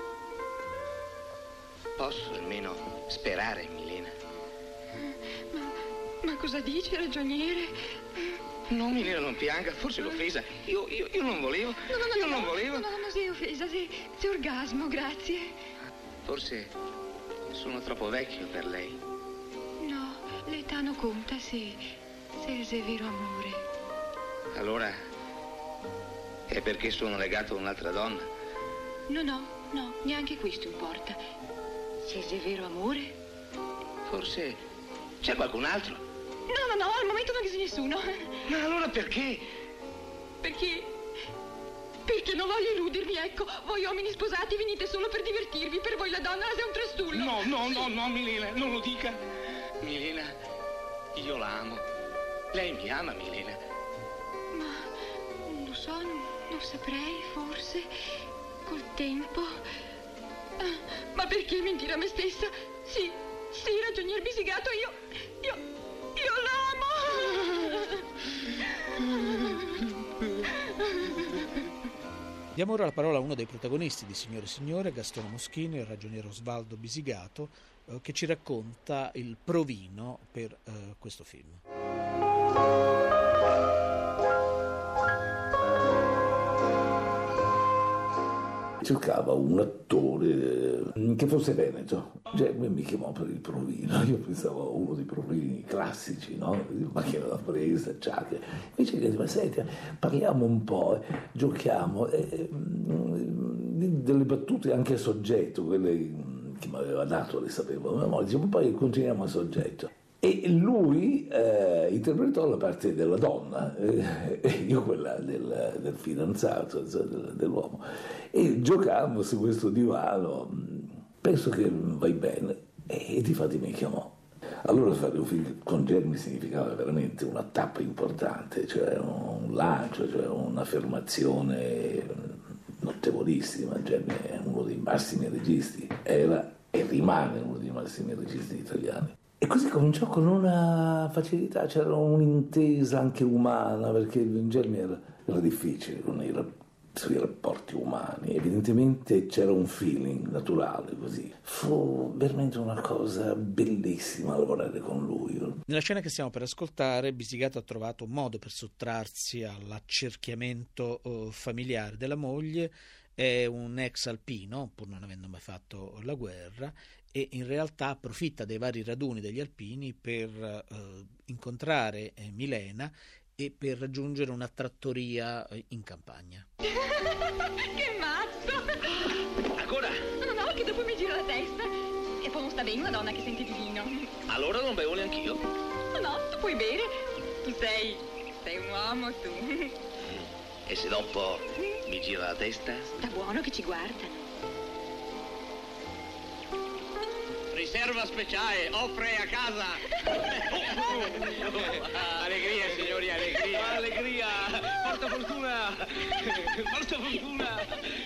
Posso almeno sperare, Milena? Ma, ma cosa dice, ragioniere? No, Milena, non pianga, forse l'ho offesa. Io, io, io non volevo. No, no, no, io no, non volevo. No, no, non sei offesa, sei, sei orgasmo, grazie. Forse sono troppo vecchio per lei. No, l'età non conta se, se è vero amore. Allora è perché sono legato a un'altra donna? No, no, no, neanche questo importa. Se è vero amore? Forse c'è qualcun altro? No, no, no, al momento non c'è nessuno. Ma allora perché? Perché... Perché non voglio illudermi, ecco. Voi uomini sposati venite solo per divertirvi. Per voi la donna è un trastullo. No, no, no, no, Milena, non lo dica. Milena, io la amo. Lei mi ama, Milena. Ma non lo so, non, non saprei, forse. Col tempo. Ah, ma perché mentire a me stessa? Sì, sì, ragionier Bisigato, io... Io... Io l'amo! Diamo ora la parola a uno dei protagonisti di Signore e Signore, Gastone Moschini, il ragioniere Osvaldo Bisigato, eh, che ci racconta il provino per eh, questo film. Cercava un attore che fosse veneto. Cioè, mi chiamò per il provino. Io pensavo a uno dei provini classici, no? Macchina da presa, ciacche. Invece che ma senti, parliamo un po', eh, giochiamo, eh, delle battute anche a soggetto, quelle che mi aveva dato, le sapevo, ma diciamo, poi continuiamo a soggetto. E lui eh, interpretò la parte della donna, eh, e io quella del, del fidanzato, del, dell'uomo. E giocavamo su questo divano, penso che vai bene, e, e difatti mi chiamò. Allora fare un film con Germi significava veramente una tappa importante, cioè un lancio, cioè un'affermazione notevolissima. Germi è uno dei massimi registi, era e rimane uno dei massimi registi italiani. E così cominciò con una facilità, c'era un'intesa anche umana, perché in Germi era, era difficile con i, sui rapporti umani, evidentemente c'era un feeling naturale così. Fu veramente una cosa bellissima lavorare con lui. Nella scena che stiamo per ascoltare, Bisigato ha trovato un modo per sottrarsi all'accerchiamento uh, familiare della moglie. È un ex alpino, pur non avendo mai fatto la guerra, e in realtà approfitta dei vari raduni degli alpini per eh, incontrare eh, Milena e per raggiungere una trattoria eh, in campagna. Che mazzo! Ancora? No, no, che dopo mi gira la testa. E poi non sta bene una donna che sente di vino. Allora non bevo neanch'io. No, no, tu puoi bere. Tu sei... sei un uomo, tu. E se dopo mi gira la testa? Sta buono che ci guardano. riserva speciale, offre a casa. Allegria, signori, allegria. Allegria, porta fortuna, porta fortuna.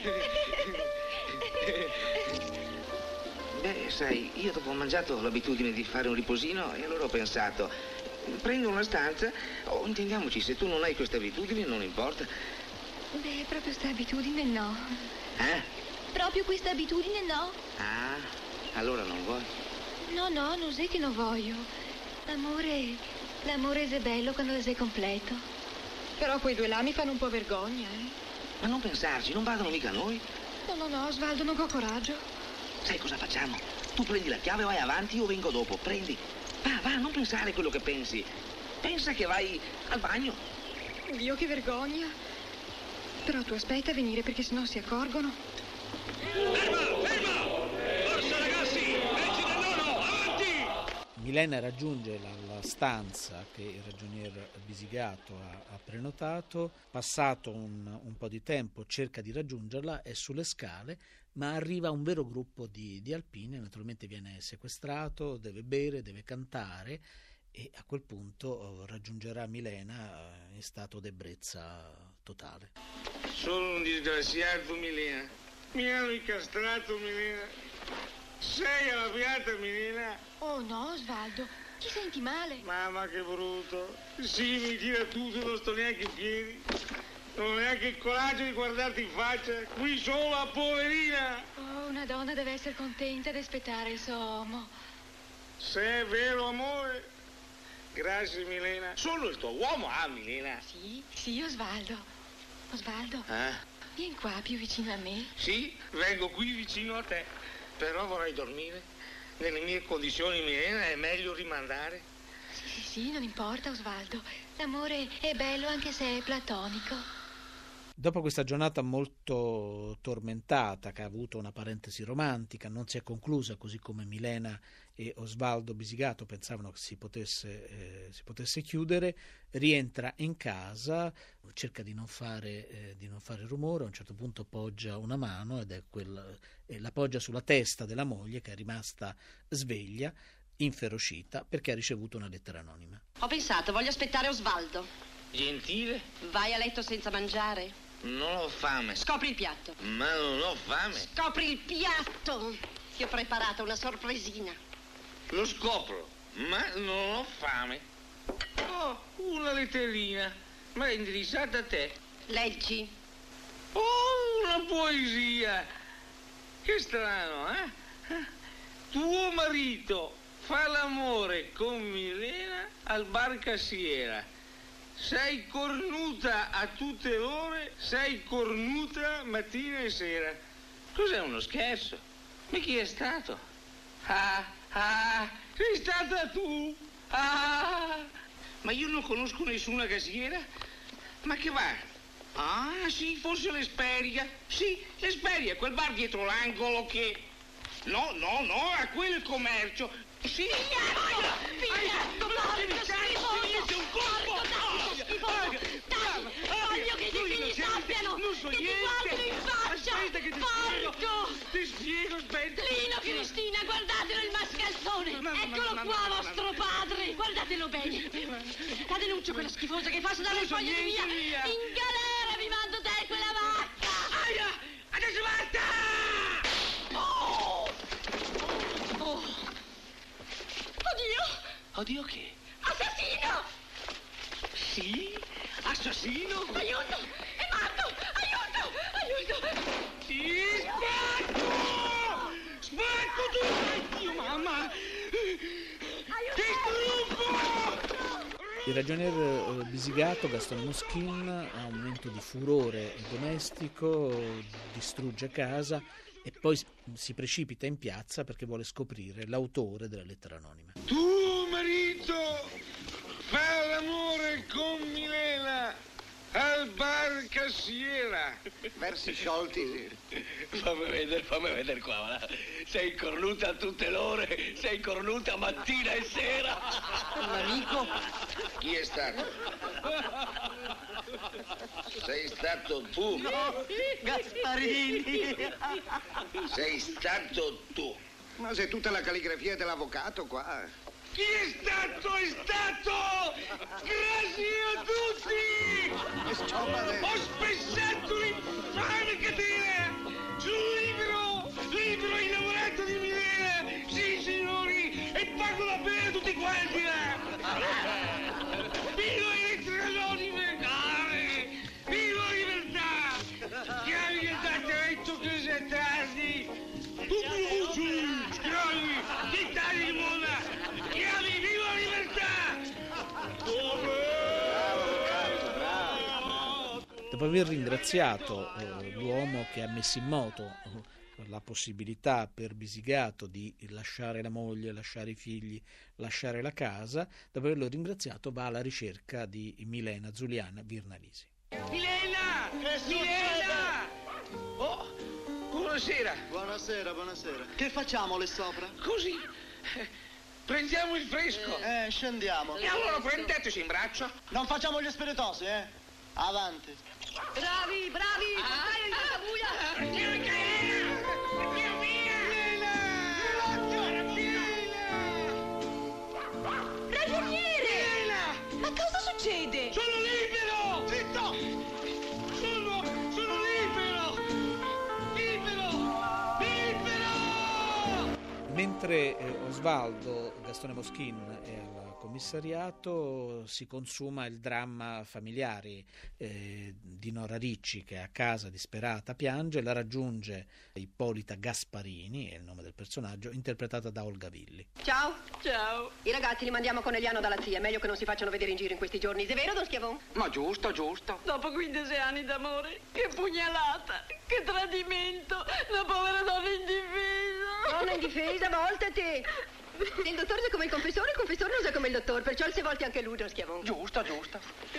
Beh, sai, io dopo ho mangiato ho l'abitudine di fare un riposino e allora ho pensato, prendo una stanza, oh, intendiamoci, se tu non hai questa abitudine non importa. Beh, proprio sta abitudine no. Eh? Proprio questa abitudine no. Ah, allora non vuoi? No, no, non sei che non voglio. L'amore, l'amore è bello quando lo sei completo. Però quei due là mi fanno un po' vergogna, eh. Ma non pensarci, non vadano mica noi. No, no, no, Osvaldo, non ho coraggio. Sai cosa facciamo? Tu prendi la chiave, vai avanti, io vengo dopo, prendi. Va, va, non pensare quello che pensi. Pensa che vai al bagno. Dio, che vergogna. Però tu aspetta a venire perché sennò si accorgono. Ferma, ferma! Forza ragazzi, leggi del nono, avanti! Milena raggiunge la, la stanza che il ragionier Bisigato ha, ha prenotato, passato un, un po' di tempo cerca di raggiungerla, è sulle scale, ma arriva un vero gruppo di, di alpini, naturalmente viene sequestrato, deve bere, deve cantare e a quel punto raggiungerà Milena in stato d'ebbrezza totale. Sono un disgraziato, Milena. Mi hanno incastrato, Milena. Sei arrabbiata, Milena? Oh no, Osvaldo, ti senti male? Mamma, che brutto. Sì, mi tira tutto, non sto neanche in piedi. Non ho neanche il coraggio di guardarti in faccia. Qui sola, poverina. Oh, una donna deve essere contenta di aspettare il suo uomo. Se è vero, amore. Grazie, Milena. Sono il tuo uomo, ah, Milena? Sì, sì, Osvaldo. Osvaldo, Eh? vieni qua più vicino a me. Sì, vengo qui vicino a te. Però vorrei dormire. Nelle mie condizioni, Milena, è meglio rimandare. Sì, sì, sì, non importa, Osvaldo. L'amore è bello anche se è platonico. Dopo questa giornata molto tormentata, che ha avuto una parentesi romantica, non si è conclusa così come Milena e Osvaldo Bisigato pensavano che si potesse, eh, si potesse chiudere, rientra in casa, cerca di non fare, eh, di non fare rumore, a un certo punto poggia una mano ed è quel, e la poggia sulla testa della moglie che è rimasta sveglia, inferocita, perché ha ricevuto una lettera anonima. Ho pensato, voglio aspettare Osvaldo. Gentile? Vai a letto senza mangiare? Non ho fame. Scopri il piatto. Ma non ho fame. Scopri il piatto. Ti ho preparato una sorpresina. Lo scopro, ma non ho fame. Oh, una letterina. Ma è indirizzata a te. Leggi. Oh, una poesia. Che strano, eh? Tuo marito fa l'amore con Milena al bar Cassiera. Sei cornuta a tutte le ore, sei cornuta mattina e sera. Cos'è, uno scherzo? Ma chi è stato? Ah, ah, sei stata tu? Ah, ma io non conosco nessuna cassiera. Ma che bar? Ah, sì, forse l'Esperia. Sì, l'Esperia, quel bar dietro l'angolo che... No, no, no, a quel commercio. Sì, Figliato! Figliato! Porco schifoso! un colpo! Porco schifoso! Dai! Voglio che i tuoi figli sappiano! Non so che niente! ti guardino in faccia! Aspetta che ti spiego! Porco! Ti spiego, aspetta! Lino, Cristina, guardatelo il mascalzone! Ma- ma- Eccolo ma- qua, ma- ma- vostro padre! Guardatelo bene! La denuncio quella schifosa che passa dalle Non so foglie di via! niente, via. In galera vi mando te e quella vacca! Aia! Adesso basta! Oh! Oh! Oddio! Oddio che? Assassino! Sì? Assassino? Aiuto! È matto! Aiuto! Aiuto! Ti spacco! Spacco tu! Dio, mamma! Distruggo! Il ragionier Bisigato, Gastone Moschin, ha un momento di furore domestico, distrugge casa e poi si precipita in piazza perché vuole scoprire l'autore della lettera anonima. Tuo marito fa l'amore con Milena al bar Cassiera. Versi sciolti. Fammi vedere, fammi vedere qua, va. Sei cornuta a tutte le ore, sei cornuta mattina e sera. L'amico? Chi è stato? Sei stato tu. Gasparini! Sei stato tu. Ma se tutta la calligrafia dell'avvocato qua... Chi è stato? È stato! Grazie a tutti! Ho spezzato l'infame catena sul libro, libro innamorato di Milena! Sì, signori! E pago la pena a tutti quanti! Viva Elettra Anonime! Viva libertà! Chiami che date retto che sei tardi! Tutti i bucci! Schiavi! Che tagli di moda! Chiami, viva la libertà! Dopo aver ringraziato eh, l'uomo che ha messo in moto eh, la possibilità per Bisigato di lasciare la moglie, lasciare i figli, lasciare la casa, dopo averlo ringraziato va alla ricerca di Milena Zuliana Virnalisi. Milena! Milena! Oh, buonasera. Buonasera, buonasera. Che facciamo lì sopra? Così. Prendiamo il fresco. Eh, scendiamo. E allora prendeteci in braccio. Non facciamo gli spiritosi, eh? Avanti. Bravi, bravi! Dai in questa buia! Dio mio! Ragioniere! Ma cosa succede? Sono libero! Zitto! Sono, sono libero! Libero! Libero! Mentre eh, Osvaldo, Gastone Moschin è al commissariato, si consuma il dramma familiare eh, di Nora Ricci, che è a casa disperata, piange, la raggiunge Ippolita Gasparini, è il nome del personaggio, interpretata da Olga Villi. Ciao. Ciao. I ragazzi li mandiamo con Eliano dalla zia, è meglio che non si facciano vedere in giro in questi giorni, è vero, Don Schiavon? Ma giusto, giusto. Dopo quindici anni d'amore, che pugnalata, che tradimento, la povera donna indifesa. Donna indifesa, voltati. Se il dottore usa come il confessore, il confessore usa come il dottore, perciò se volte anche lui, Don Schiavon. Giusto, giusto.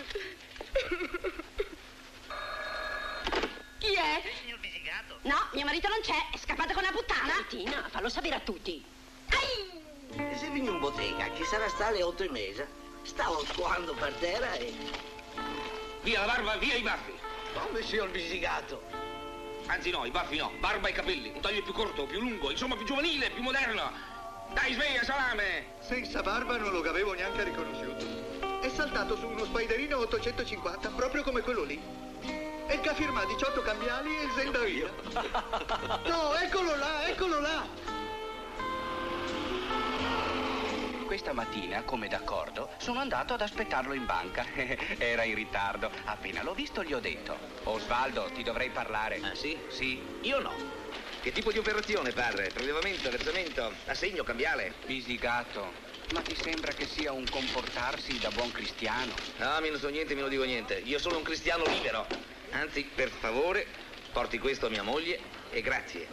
Chi è? Il signor Bisigato. No, mio marito non c'è, è scappato con una puttana. Martina, fallo sapere a tutti. E se vini in bottega, che sarà sta alle otto e mezza, stavo scuando per terra e... Via la barba, via i baffi. Come signor Bisigato? Anzi no, i baffi no, barba e capelli, un taglio più corto, più lungo, insomma più giovanile, più moderno. Dai, sveglia, salame! Senza barba non lo avevo neanche riconosciuto. È saltato su uno Spiderino ottocentocinquanta, proprio come quello lì. E che firma diciotto cambiali e il Zendavia. No, eccolo là, eccolo là! Questa mattina, come d'accordo, sono andato ad aspettarlo in banca. Era in ritardo. Appena l'ho visto gli ho detto: Osvaldo, ti dovrei parlare. Ah, sì? Sì. Io no. Che tipo di operazione, padre? Prelevamento, versamento, assegno, cambiale? Bisigato, ma ti sembra che sia un comportarsi da buon cristiano? No, mi non so niente, mi non dico niente. Io sono un cristiano libero. Anzi, per favore, porti questo a mia moglie e grazie.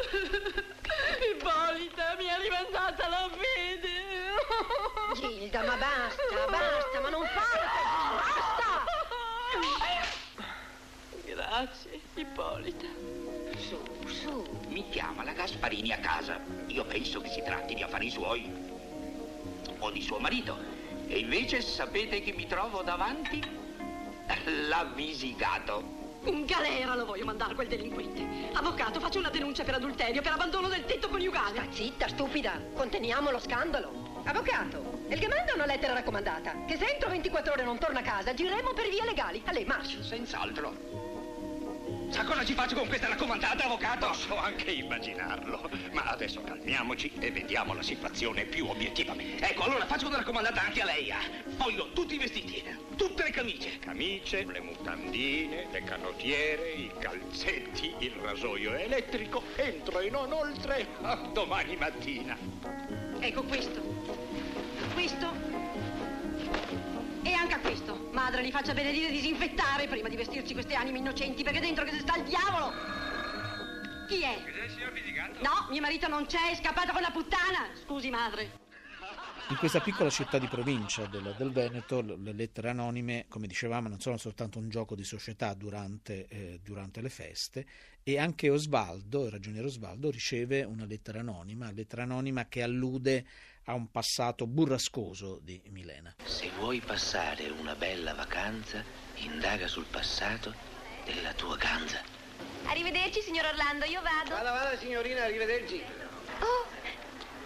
Ippolita, mi ha rimandata la fede. Gilda, ma basta, basta, ma non fare basta! Grazie, Ippolita. Su, su, mi chiama la Gasparini a casa. Io penso che si tratti di affari suoi o di suo marito. E invece sapete chi mi trovo davanti? La Bisigato. In galera lo voglio mandare quel delinquente. Avvocato, faccio una denuncia per adulterio, per abbandono del tetto coniugale. Sta zitta, stupida. Conteniamo lo scandalo. Avvocato, il manda una lettera raccomandata. Che se entro ventiquattro ore non torna a casa, gireremo per vie legali. A lei, marci. Senz'altro. Sa cosa ci faccio con questa raccomandata, avvocato? Posso anche immaginarlo, ma adesso calmiamoci e vediamo la situazione più obiettivamente. Ecco, allora faccio una raccomandata anche a lei. Voglio tutti i vestiti, tutte le camicie. Camicie, le mutandine, le canottiere, i calzetti, il rasoio elettrico, entro e non oltre a domani mattina. Ecco questo. Questo. E anche a questo. Madre, li faccia benedire e disinfettare prima di vestirci queste anime innocenti, perché dentro che si sta il diavolo. Chi è? Cos'è il signor Bisigato? No, mio marito non c'è, è scappato con la puttana. Scusi, madre. In questa piccola città di provincia del, del Veneto, le lettere anonime, come dicevamo, non sono soltanto un gioco di società durante, eh, durante le feste, e anche Osvaldo, il ragioniere Osvaldo, riceve una lettera anonima, lettera anonima che allude a un passato burrascoso di Milena. Se vuoi passare una bella vacanza, indaga sul passato della tua ganza. Arrivederci, signor Orlando, io vado. Vada, vada, signorina, arrivederci. Oh,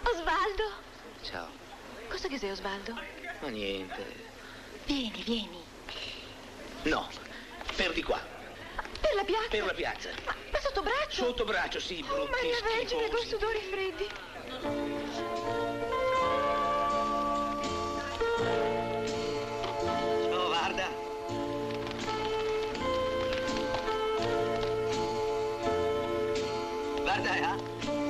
Osvaldo. Ciao. Cosa che sei, Osvaldo? Ma niente. Vieni, vieni. No, per di qua. Per la piazza? Per la piazza. Ma, ma sotto braccio? Sotto braccio, sì, Oh, brutti, Maria Vergine, schifosi. con sudori freddi. Oh, guarda. Guarda, eh?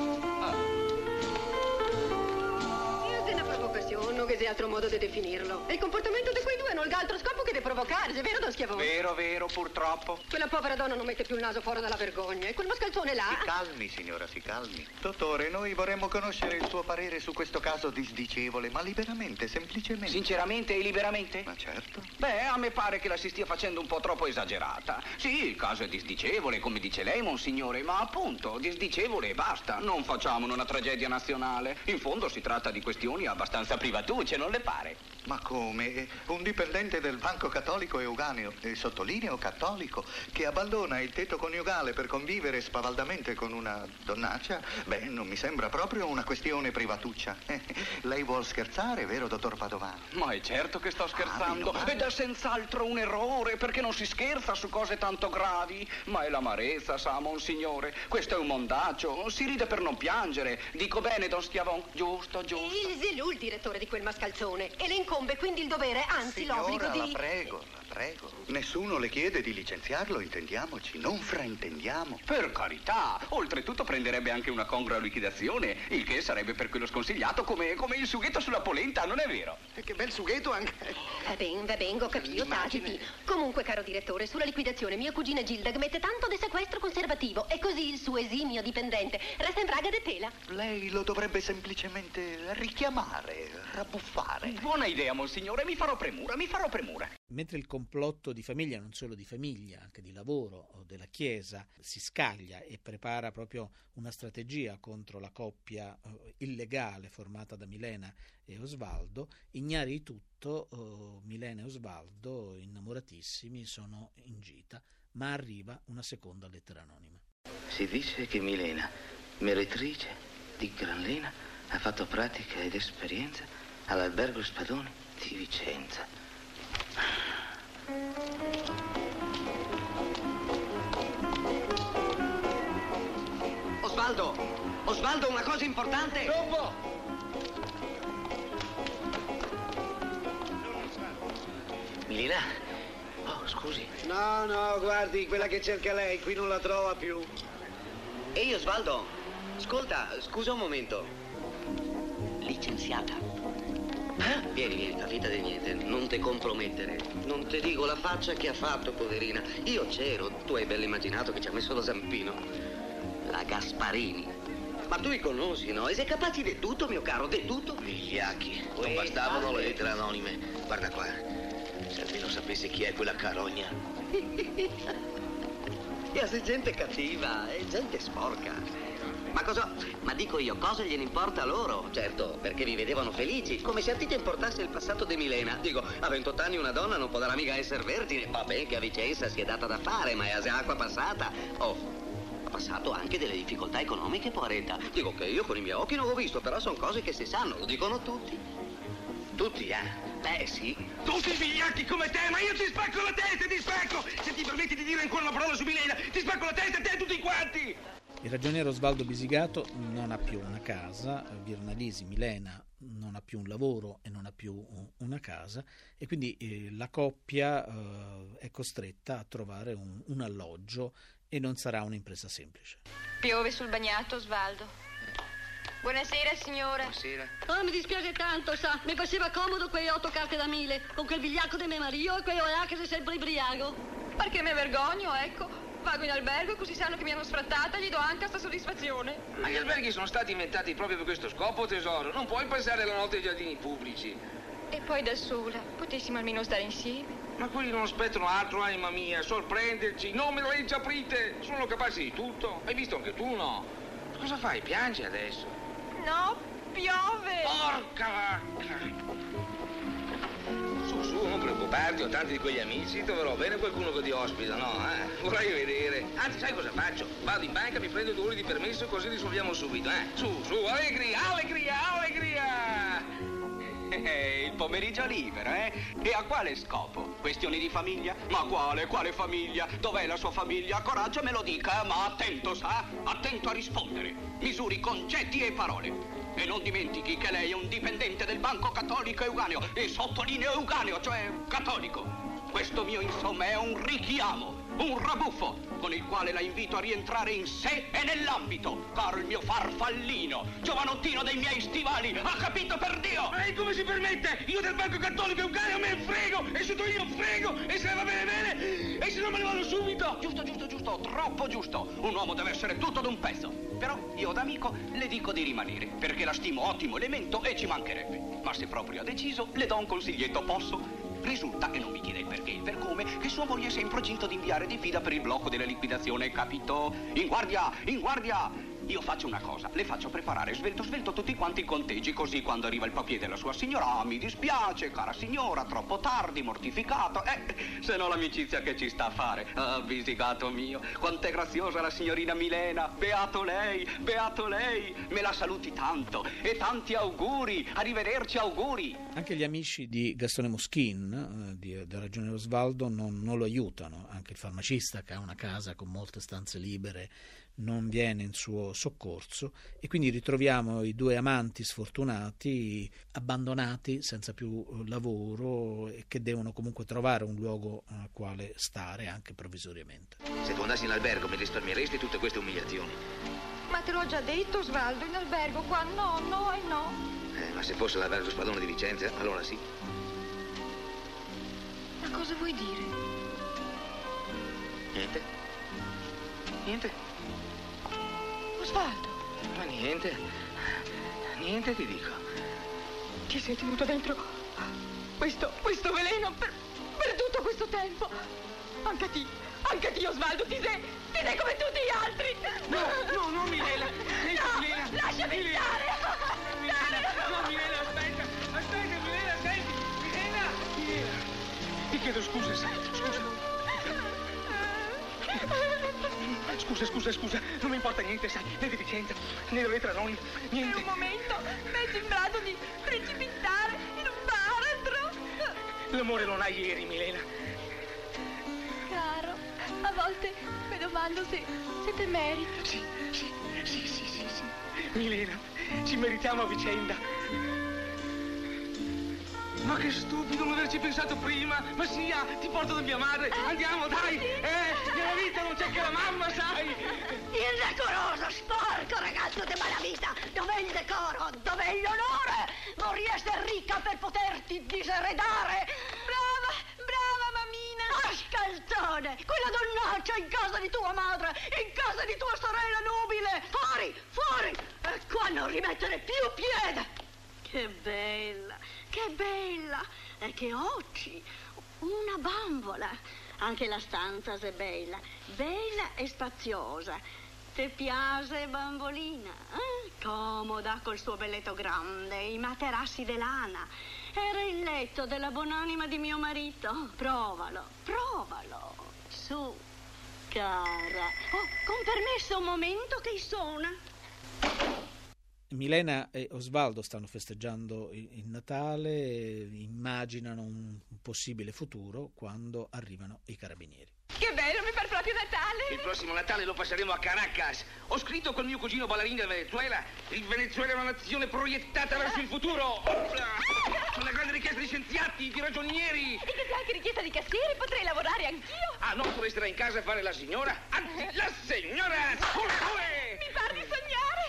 È una provocazione, non che sia altro modo di definirlo. E il comportamento di quei due non ha altro scopo che di provocare, è vero, don Schiavone? Vero, vero, purtroppo. Quella povera donna non mette più il naso fuori dalla vergogna. E quel mascalzone là... Si calmi, signora, si calmi. Dottore, noi vorremmo conoscere il suo parere su questo caso disdicevole, ma liberamente, semplicemente. Sinceramente e liberamente? Ma certo. Beh, a me pare che la si stia facendo un po' troppo esagerata. Sì, il caso è disdicevole, come dice lei, monsignore, ma appunto, disdicevole e basta. Non facciamo una tragedia nazionale. In fondo si tratta di questioni abbastanza privatucce, non le pare? Ma come? Un dipendente del Banco Cattolico Euganeo, e sottolineo cattolico, che abbandona il tetto coniugale per convivere spavaldamente con una donnaccia? Beh, non mi sembra proprio una questione privatuccia. Lei vuol scherzare, vero, dottor Padovano? Ma è certo che sto scherzando. Ah, Ed è senz'altro un errore, perché non si scherza su cose tanto gravi. Ma è l'amarezza, sa, monsignore. Questo è un mondaccio. Si ride per non piangere. Dico bene, don Schiavon? Giusto, giusto. Il Zelù, il direttore di quel mascalzone. E le incombe quindi il dovere, anzi Signora, l'obbligo di... la prego, la prego. Nessuno le chiede di licenziarlo, intendiamoci. Non fraintendiamo. Per carità. Oltretutto prenderebbe anche una congrua liquidazione, il che sarebbe per quello sconsigliato come, come il sughetto sulla polenta, non è vero? E che bel sughetto anche. Va bene, va bene, ho capito, taciti. Comunque, caro direttore, sulla liquidazione mia cugina Gilda mette tanto di sequestro conservativo e così il suo esimio dipendente resta in braga de tela. Lei lo dovrebbe semplicemente richiamare, rabbuffare. Buona idea, monsignore, mi farò premura, mi farò premura. Mentre il complotto di famiglia, non solo di famiglia, anche di lavoro o della Chiesa, si scaglia e prepara proprio una strategia contro la coppia eh, illegale formata da Milena e Osvaldo, ignari di tutto, eh, Milena e Osvaldo, innamoratissimi, sono in gita, ma arriva una seconda lettera anonima. Si dice che Milena, meretrice di gran lena, ha fatto pratica ed esperienza all'albergo Spadoni di Vicenza. Osvaldo! Osvaldo, una cosa importante! Dopo! Milena? Oh, scusi. No, no, guardi, quella che cerca lei qui non la trova più. Ehi, Osvaldo, ascolta, scusa un momento. Licenziata? Ah, vieni, vieni, fa finta di niente, non te compromettere. Non te dico la faccia che ha fatto, poverina. Io c'ero, tu hai bello immaginato che ci ha messo lo zampino. La Gasparini. Ma tu li conosci, no? E sei capace di tutto, mio caro, di tutto? Vigliacchi, non bastavano le lettere anonime. Guarda qua, se almeno sapessi chi è quella carogna. E sei gente cattiva, è gente sporca. Ma cosa... Ma dico io, cosa gliene importa loro? Certo, perché vi vedevano felici, come se a te ti importasse il passato di Milena. Dico, a ventotto anni una donna non potrà mica essere vergine. Va bene che a Vicenza si è data da fare, ma è acqua passata. Oh, ha passato anche delle difficoltà economiche, poveretta. Dico che io con i miei occhi non l'ho visto, però sono cose che si sanno, lo dicono tutti. Tutti, eh? Beh, sì. Tutti vigliacchi come te, ma io ti spacco la testa, ti spacco! Se ti permetti di dire ancora una parola su Milena, ti spacco la testa a te e tutti quanti! Il ragioniere Osvaldo Bisigato non ha più una casa, Virnalisi, Milena, non ha più un lavoro e non ha più una casa, e quindi eh, la coppia eh, è costretta a trovare un, un alloggio e non sarà un'impresa semplice. Piove sul bagnato, Osvaldo. Buonasera, signora. Buonasera. Oh, mi dispiace tanto, sa. Mi faceva comodo quei otto carte da mille, con quel vigliacco di mio marito e quello là che sei sempre ibriaco. Perché mi vergogno, ecco. Vado in albergo e così sanno che mi hanno sfrattata e gli do anche sta soddisfazione. Ma gli alberghi sono stati inventati proprio per questo scopo, tesoro. Non puoi passare la notte ai giardini pubblici. E poi da sola, potessimo almeno stare insieme. Ma quelli non aspettano altro, anima mia, sorprenderci. Non me lo leggi aprite. Sono capaci di tutto. Hai visto anche tu, no? Cosa fai? Piangi adesso? No, piove. Porca vacca. Su, su, non preoccupare. party ho tanti di quegli amici, troverò bene qualcuno che ti ospita, no? Eh? Vorrei vedere. Anzi, sai cosa faccio? Vado in banca, mi prendo due ore di permesso e così risolviamo subito, eh? Su, su, allegria, allegria, allegria! Eh, il pomeriggio libero, eh? E a quale scopo? Questioni di famiglia? Ma quale, quale famiglia? Dov'è la sua famiglia? Coraggio e me lo dica, ma attento, sa? Attento a rispondere. Misuri concetti e parole. E non dimentichi che lei è un dipendente del Banco Cattolico Euganeo. E sottolineo Euganeo, cioè cattolico. Questo mio, insomma, è un richiamo. Un rabuffo con il quale la invito a rientrare in sé e nell'ambito, caro il mio farfallino, giovanottino dei miei stivali, ha capito per Dio? Ehi, come si permette? Io del Banco Cattolico Euganeo me ne frego, e sotto io frego, e se ne va bene bene, e se no me ne vado subito. Giusto, giusto, giusto, troppo giusto. Un uomo deve essere tutto d'un pezzo. Però io da amico le dico di rimanere, perché la stimo ottimo elemento e ci mancherebbe. Ma se proprio ha deciso, le do un consiglietto, posso? Risulta, e non mi chiede il perché e il per come, che sua moglie è in procinto di inviare diffida per il blocco della liquidazione, capito? In guardia, in guardia! Io faccio una cosa, le faccio preparare svelto svelto tutti quanti i conteggi, così quando arriva il papier della sua signora, ah, mi dispiace, cara signora, troppo tardi, mortificato, eh, se no l'amicizia che ci sta a fare. Ah, visigato mio, quant'è graziosa la signorina Milena, beato lei, beato lei, me la saluti tanto, e tanti auguri, arrivederci, auguri. Anche gli amici di Gastone Moschin, eh, di, della Ragione Osvaldo, non, non lo aiutano, anche il farmacista che ha una casa con molte stanze libere non viene in suo soccorso e quindi ritroviamo i due amanti sfortunati abbandonati senza più lavoro e che devono comunque trovare un luogo al quale stare anche provvisoriamente. Se tu andassi in albergo mi risparmieresti tutte queste umiliazioni. Ma te l'ho già detto, Osvaldo, in albergo qua no, no e no. Eh, ma se fosse l'albergo Spadone di Vicenza, allora sì. Ma cosa vuoi dire? Niente. Niente. Osvaldo. Ma niente. Niente ti dico. Ti sei tenuto dentro questo, questo veleno per, per tutto questo tempo. Anche ti, anche ti, Osvaldo, ti sei, ti sei come tutti gli altri. No, no, non Milena. No, Milena. lasciami Milena. stare. Milena. No, Milena, aspetta. Aspetta, Milena, senti. Milena. Milena. Ti chiedo scusa, sai, scusa. Scusa, scusa, scusa, non mi importa niente, sai, né di Vicenza, né delle Tranoni, niente. Per un momento mi hai sembrato di precipitare in un baratro. L'amore non ha ieri, Milena. Caro, a volte mi domando se, se te meriti. Sì, sì, sì, sì, sì, sì. Milena, ci meritiamo a vicenda. Ma che stupido non averci pensato prima. Ma sia, ti porto da mia madre. Andiamo, dai. Eh, nella vita non c'è che la mamma, sai. Indecoroso, sporco ragazzo di malavita. Dov'è il decoro? Dov'è l'onore? Vorrei essere ricca per poterti diseredare. Brava, brava mammina. Ah, scalzone, quella donnaccia in casa di tua madre, in casa di tua sorella nubile. Fuori, fuori. E qua non rimettere più piede. Che bella, che bella, e che occhi, una bambola. Anche la stanza è bella, bella e spaziosa. Ti piace, bambolina? Eh? Comoda col suo belletto grande, i materassi di lana. Era il letto della buonanima di mio marito. Provalo, provalo, su, cara. Oh, con permesso un momento che suona. Milena e Osvaldo stanno festeggiando il Natale, immaginano un possibile futuro quando arrivano i carabinieri. Che bello, mi pare proprio Natale. Il prossimo Natale lo passeremo a Caracas. Ho scritto col mio cugino ballerino del Venezuela. Il Venezuela è una nazione proiettata verso il futuro. Una grande richiesta di scienziati, di ragionieri. E che c'è anche richiesta di cassieri, potrei lavorare anch'io. Ah, no, tu resterai in casa a fare la signora? Anzi, la signora! Mi pare di sognare.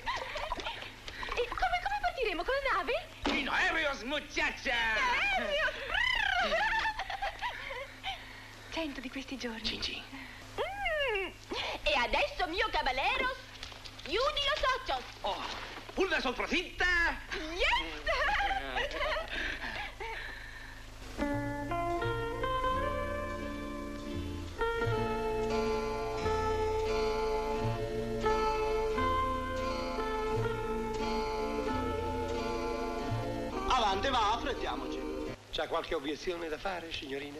E come, come partiremo? Con la nave? In aereos, muchacha! Aereos! Cento di questi giorni. Cin cin. Mm. E adesso, mio caballeros, gli uni los ochos. Oh, una sorpresita! Yes! Avanti, va, affrettiamoci. C'ha qualche obiezione da fare, signorina?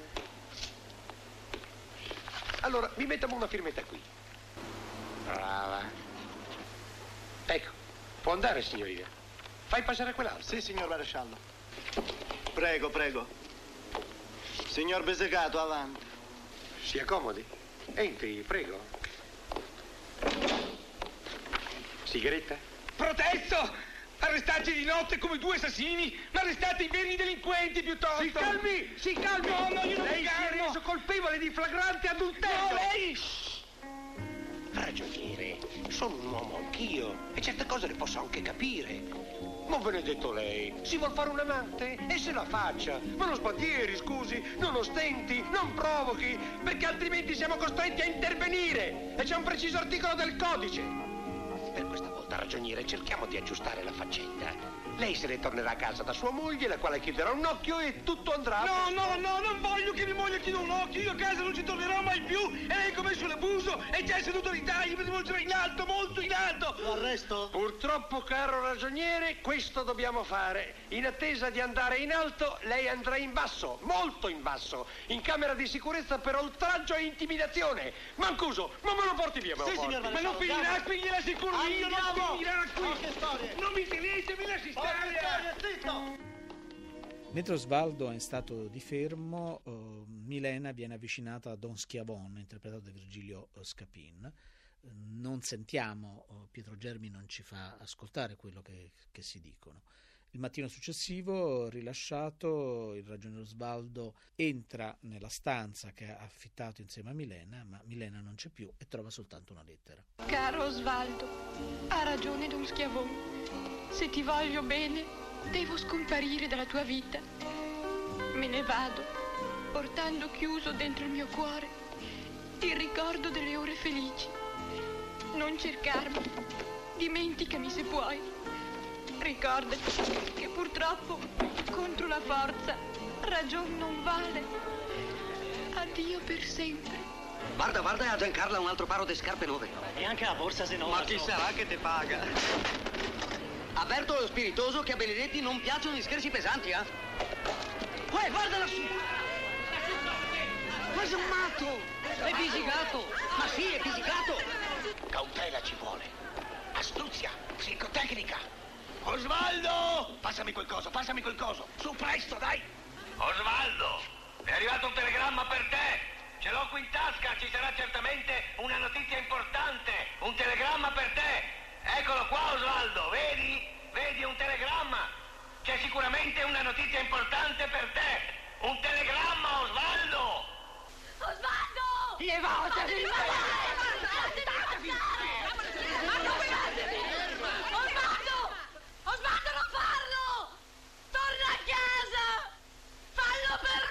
Allora, mi mettiamo una firmetta qui. Brava. Ecco, può andare, signorina. Fai passare quell'altro. Sì, signor maresciallo. Prego, prego. Signor Besegato, avanti. Si accomodi. Entri, prego. Sigaretta? Protesto! Arrestarci di notte come due assassini, ma arrestate i veri delinquenti piuttosto! Si calmi, si calmi! No, no, io non lei mi si è calmo! reso colpevole di flagrante adulterio! No, lei! Ragioniere, sono un uomo anch'io e certe cose le posso anche capire. Ma benedetto lei, si vuol fare un amante? E se la faccia! Ma non sbandieri, scusi, non ostenti, non provochi, perché altrimenti siamo costretti a intervenire! E c'è un preciso articolo del codice! Per questa volta, ragioniere, cerchiamo di aggiustare la faccenda. Lei se ne tornerà a casa da sua moglie, la quale chiuderà un occhio e tutto andrà... No, no, no, non voglio che mia moglie chiuda un occhio, io a casa non ci tornerò mai più, e lei ha commesso l'abuso, e già è seduto all'Italia, mi rivolgerà in alto, molto in alto! Lo arresto? Purtroppo, caro ragioniere, questo dobbiamo fare. In attesa di andare in alto, lei andrà in basso, molto in basso, in camera di sicurezza per oltraggio e intimidazione. Mancuso, ma me lo porti via, me lo Sì, porti. signor Ma non finirà qui, gliela assicuro io, non Andiamo! finirà qui! Oh, che storie! Non mi tenete, mi lasci stare! Mentre Osvaldo è in stato di fermo, uh, Milena viene avvicinata a Don Schiavon, interpretato da Virgilio uh, Scapin. Uh, non sentiamo, uh, Pietro Germi non ci fa ascoltare quello che, che si dicono. Il mattino successivo, rilasciato, il ragioniere Osvaldo entra nella stanza che ha affittato insieme a Milena, ma Milena non c'è più e trova soltanto una lettera. Caro Osvaldo, ha ragione Don Schiavon. Se ti voglio bene, devo scomparire dalla tua vita. Me ne vado, portando chiuso dentro il mio cuore il ricordo delle ore felici. Non cercarmi, dimenticami se puoi. Ricordati che purtroppo contro la forza ragion non vale. Addio per sempre. Guarda, guarda a Giancarla un altro paro di scarpe nuove. Neanche la borsa se no. Ma chi sarà che te paga? Avverto lo spiritoso che a Benedetti non piacciono gli scherzi pesanti, eh? Uè, guarda lassù! Ma sei un matto! È pisicato! Ma sì, è pisicato! Cautela ci vuole. Astuzia, psicotecnica. Osvaldo! Passami quel coso, passami quel coso. Su, presto, dai! Osvaldo, è arrivato un telegramma per te. Ce l'ho qui in tasca, ci sarà certamente una notizia importante. Un telegramma per te. Eccolo qua, Osvaldo, vedi? Vedi un telegramma? C'è sicuramente una notizia importante per te. Un telegramma, Osvaldo! Osvaldo! Levatevi! Osvaldo! Osvaldo, non farlo! Torna a casa! Fallo per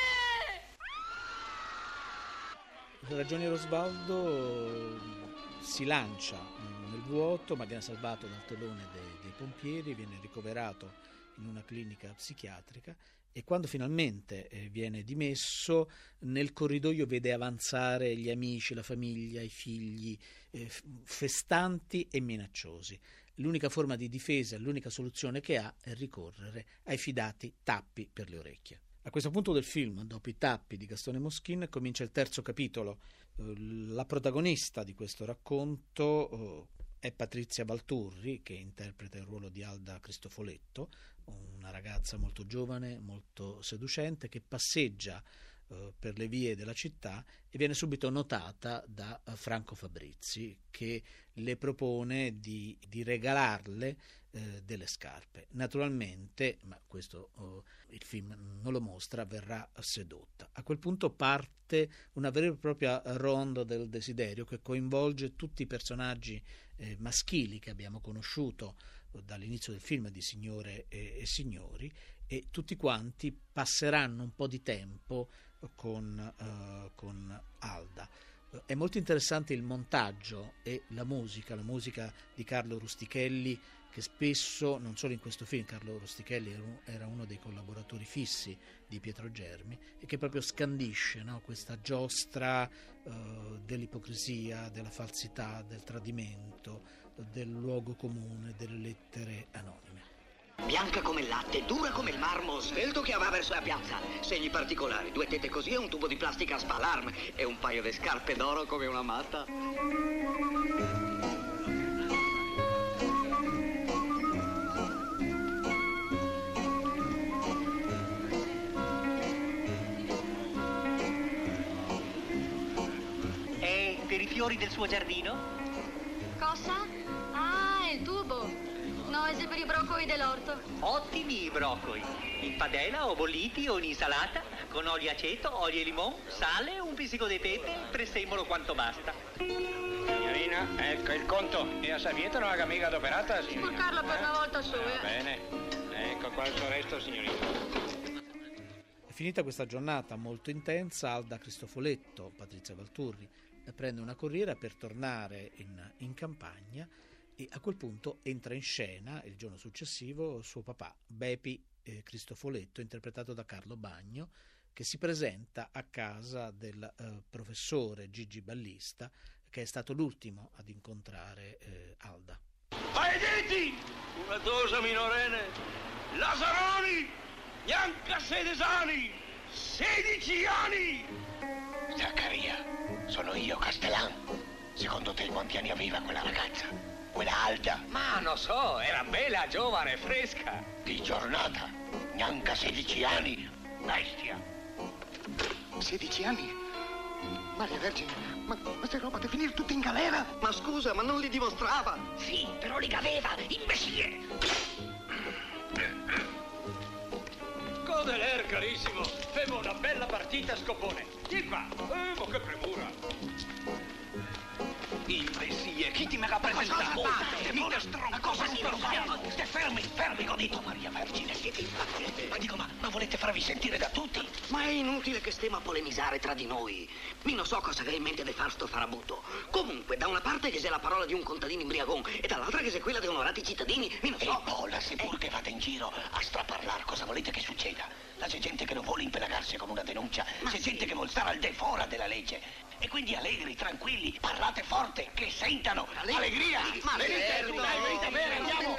me! Il ragioniere Osvaldo si lancia nel vuoto, ma viene salvato dal telone dei, dei pompieri, viene ricoverato in una clinica psichiatrica e quando finalmente eh, viene dimesso, nel corridoio vede avanzare gli amici, la famiglia, i figli, eh, festanti e minacciosi. L'unica forma di difesa, l'unica soluzione che ha è ricorrere ai fidati tappi per le orecchie. A questo punto del film, dopo i tappi di Gastone Moschin, comincia il terzo capitolo. La protagonista di questo racconto è Patrizia Valturri, che interpreta il ruolo di Alda Cristofoletto, una ragazza molto giovane, molto seducente, che passeggia eh, per le vie della città e viene subito notata da eh, Franco Fabrizi, che le propone di, di regalarle eh, delle scarpe. Naturalmente, ma questo eh, il film non lo mostra, verrà sedotta. A quel punto parte una vera e propria ronda del desiderio che coinvolge tutti i personaggi eh, maschili che abbiamo conosciuto eh, dall'inizio del film di Signore e, e Signori, e tutti quanti passeranno un po' di tempo con, eh, con Alda. È molto interessante il montaggio e la musica, la musica di Carlo Rustichelli, che spesso, non solo in questo film, Carlo Rustichelli era uno dei collaboratori fissi di Pietro Germi e che proprio scandisce, no, questa giostra uh, dell'ipocrisia, della falsità, del tradimento, del luogo comune, delle lettere anonime. Bianca come il latte, dura come il marmo, svelto che va verso la piazza. Segni particolari, due tette così e un tubo di plastica Spalarm e un paio di scarpe d'oro come una matta. E per i fiori del suo giardino? Cosa? Ah, il tubo. No, è per i broccoli dell'orto. Ottimi i broccoli. In padella o bolliti o in insalata, con olio aceto, olio e limone, sale, un pizzico di pepe e prezzemolo quanto basta. Signorina, ecco il conto. E a Savieto non haga mica adoperata, signorina. Sporcarla per una volta su, Va eh. bene. Ecco qua il suo resto, signorina. È finita questa giornata molto intensa, Alda Cristofoletto, Patrizia Valturri, prende una corriera per tornare in, in campagna e a quel punto entra in scena il giorno successivo suo papà, Bepi eh, Cristofoletto, interpretato da Carlo Bagno, che si presenta a casa del eh, professore Gigi Ballista, che è stato l'ultimo ad incontrare eh, Alda. Maledetti! Una dosa minorenne, Lazzaroni, Bianca Sedesani, sedici anni! Zaccaria, sono io, Castellan. Secondo te quanti anni aveva quella ragazza? Quella Alda? Ma non so, era bella, giovane, fresca. Di giornata, neanche sedici anni, bestia. sedici anni? Maria Vergine, ma questa roba deve finire tutta in galera? Ma scusa, ma non li dimostrava? Sì, però li aveva, imbecille. Codeler, carissimo, femo una bella partita a scopone. Di qua, eh, ma che premura. Imbecille, chi ti me l'ha presentato? Mite stronzo, cosa stai facendo? Stai fermi, fermi, ho detto Maria Vergine, siete impazziti. Ma dico, ma, ma volete farvi sentire da tutti? Ma è inutile che stiamo a polemizzare tra di noi. Mi non so cosa aveva in mente di far sto farabutto. Comunque, da una parte che c'è la parola di un contadino imbriagón e dall'altra che c'è quella di onorati cittadini, mi non so. E Pola, seppur eh. che vada in giro a straparlar, cosa volete che succeda? La c'è gente che non vuole impelagarsi con una denuncia, ma c'è sì. gente che vuole stare al de fora della legge. E quindi allegri, tranquilli, parlate forte, che sentano. Allegria! Ma venite, venite bene, andiamo.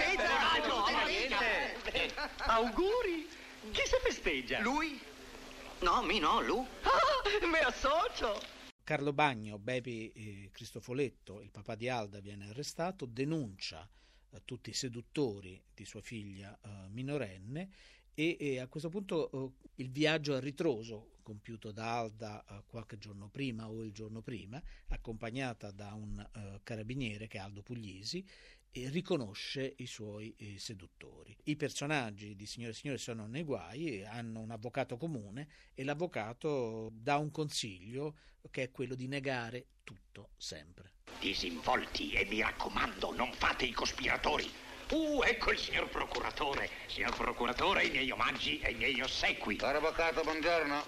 Auguri! Chi si festeggia? Lui? No, mi no, lui. Ah, mi associo! Carlo Bagno, Bepi eh, Cristofoletto, il papà di Alda, viene arrestato, denuncia eh, tutti i seduttori di sua figlia eh, minorenne e, e a questo punto eh, il viaggio a ritroso compiuto da Alda eh, qualche giorno prima o il giorno prima, accompagnata da un eh, carabiniere che è Aldo Puglisi, e riconosce i suoi eh, seduttori. I personaggi di Signore e Signore sono nei guai, hanno un avvocato comune e l'avvocato dà un consiglio che è quello di negare tutto sempre. Disinvolti e mi raccomando, non fate i cospiratori. Uh, ecco il signor procuratore. Signor procuratore, i miei omaggi e i miei ossequi. Caro avvocato, buongiorno.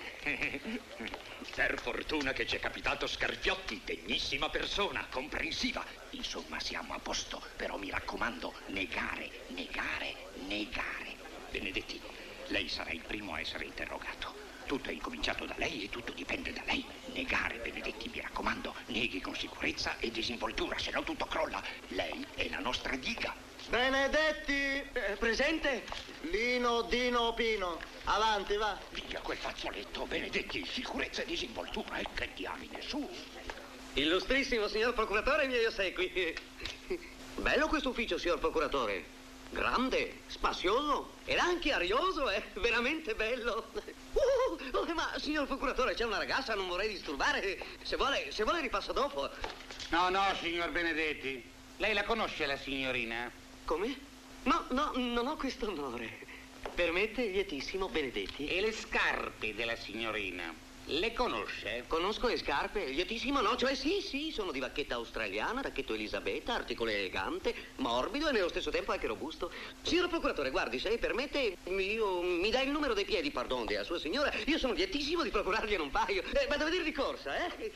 Per fortuna che ci è capitato Scarpiotti, degnissima persona, comprensiva. Insomma, siamo a posto, però mi raccomando, negare, negare, negare. Benedetti, lei sarà il primo a essere interrogato. Tutto è incominciato da lei e tutto dipende da lei. Negare, Benedetti, mi raccomando, neghi con sicurezza e disinvoltura, se no tutto crolla. Lei è la nostra diga. Benedetti! Eh, presente? Lino, Dino, Pino. Avanti, va. Via quel fazzoletto, Benedetti, sicurezza e disinvoltura, e che diamine, su. Illustrissimo signor procuratore, miei ossequi. Bello questo ufficio, signor procuratore. Grande, spazioso ed anche arioso, è eh? veramente bello. Uh, oh, ma signor procuratore, c'è una ragazza, non vorrei disturbare. Se vuole, se vuole ripasso dopo. No, no, signor Benedetti. Lei la conosce la signorina? Come? No, no, non ho questo onore. Permette, lietissimo Benedetti? E le scarpe della signorina? Le conosce? Conosco le scarpe, lietissimo no, cioè sì, sì, sono di vacchetta australiana, racchetto Elisabetta, articolo elegante, morbido e nello stesso tempo anche robusto. Signor procuratore, guardi, se lei permette, io, mi dà il numero dei piedi, pardon, della sua signora, io sono lietissimo di procurargliene un paio. Eh, vado a vedere di corsa, eh?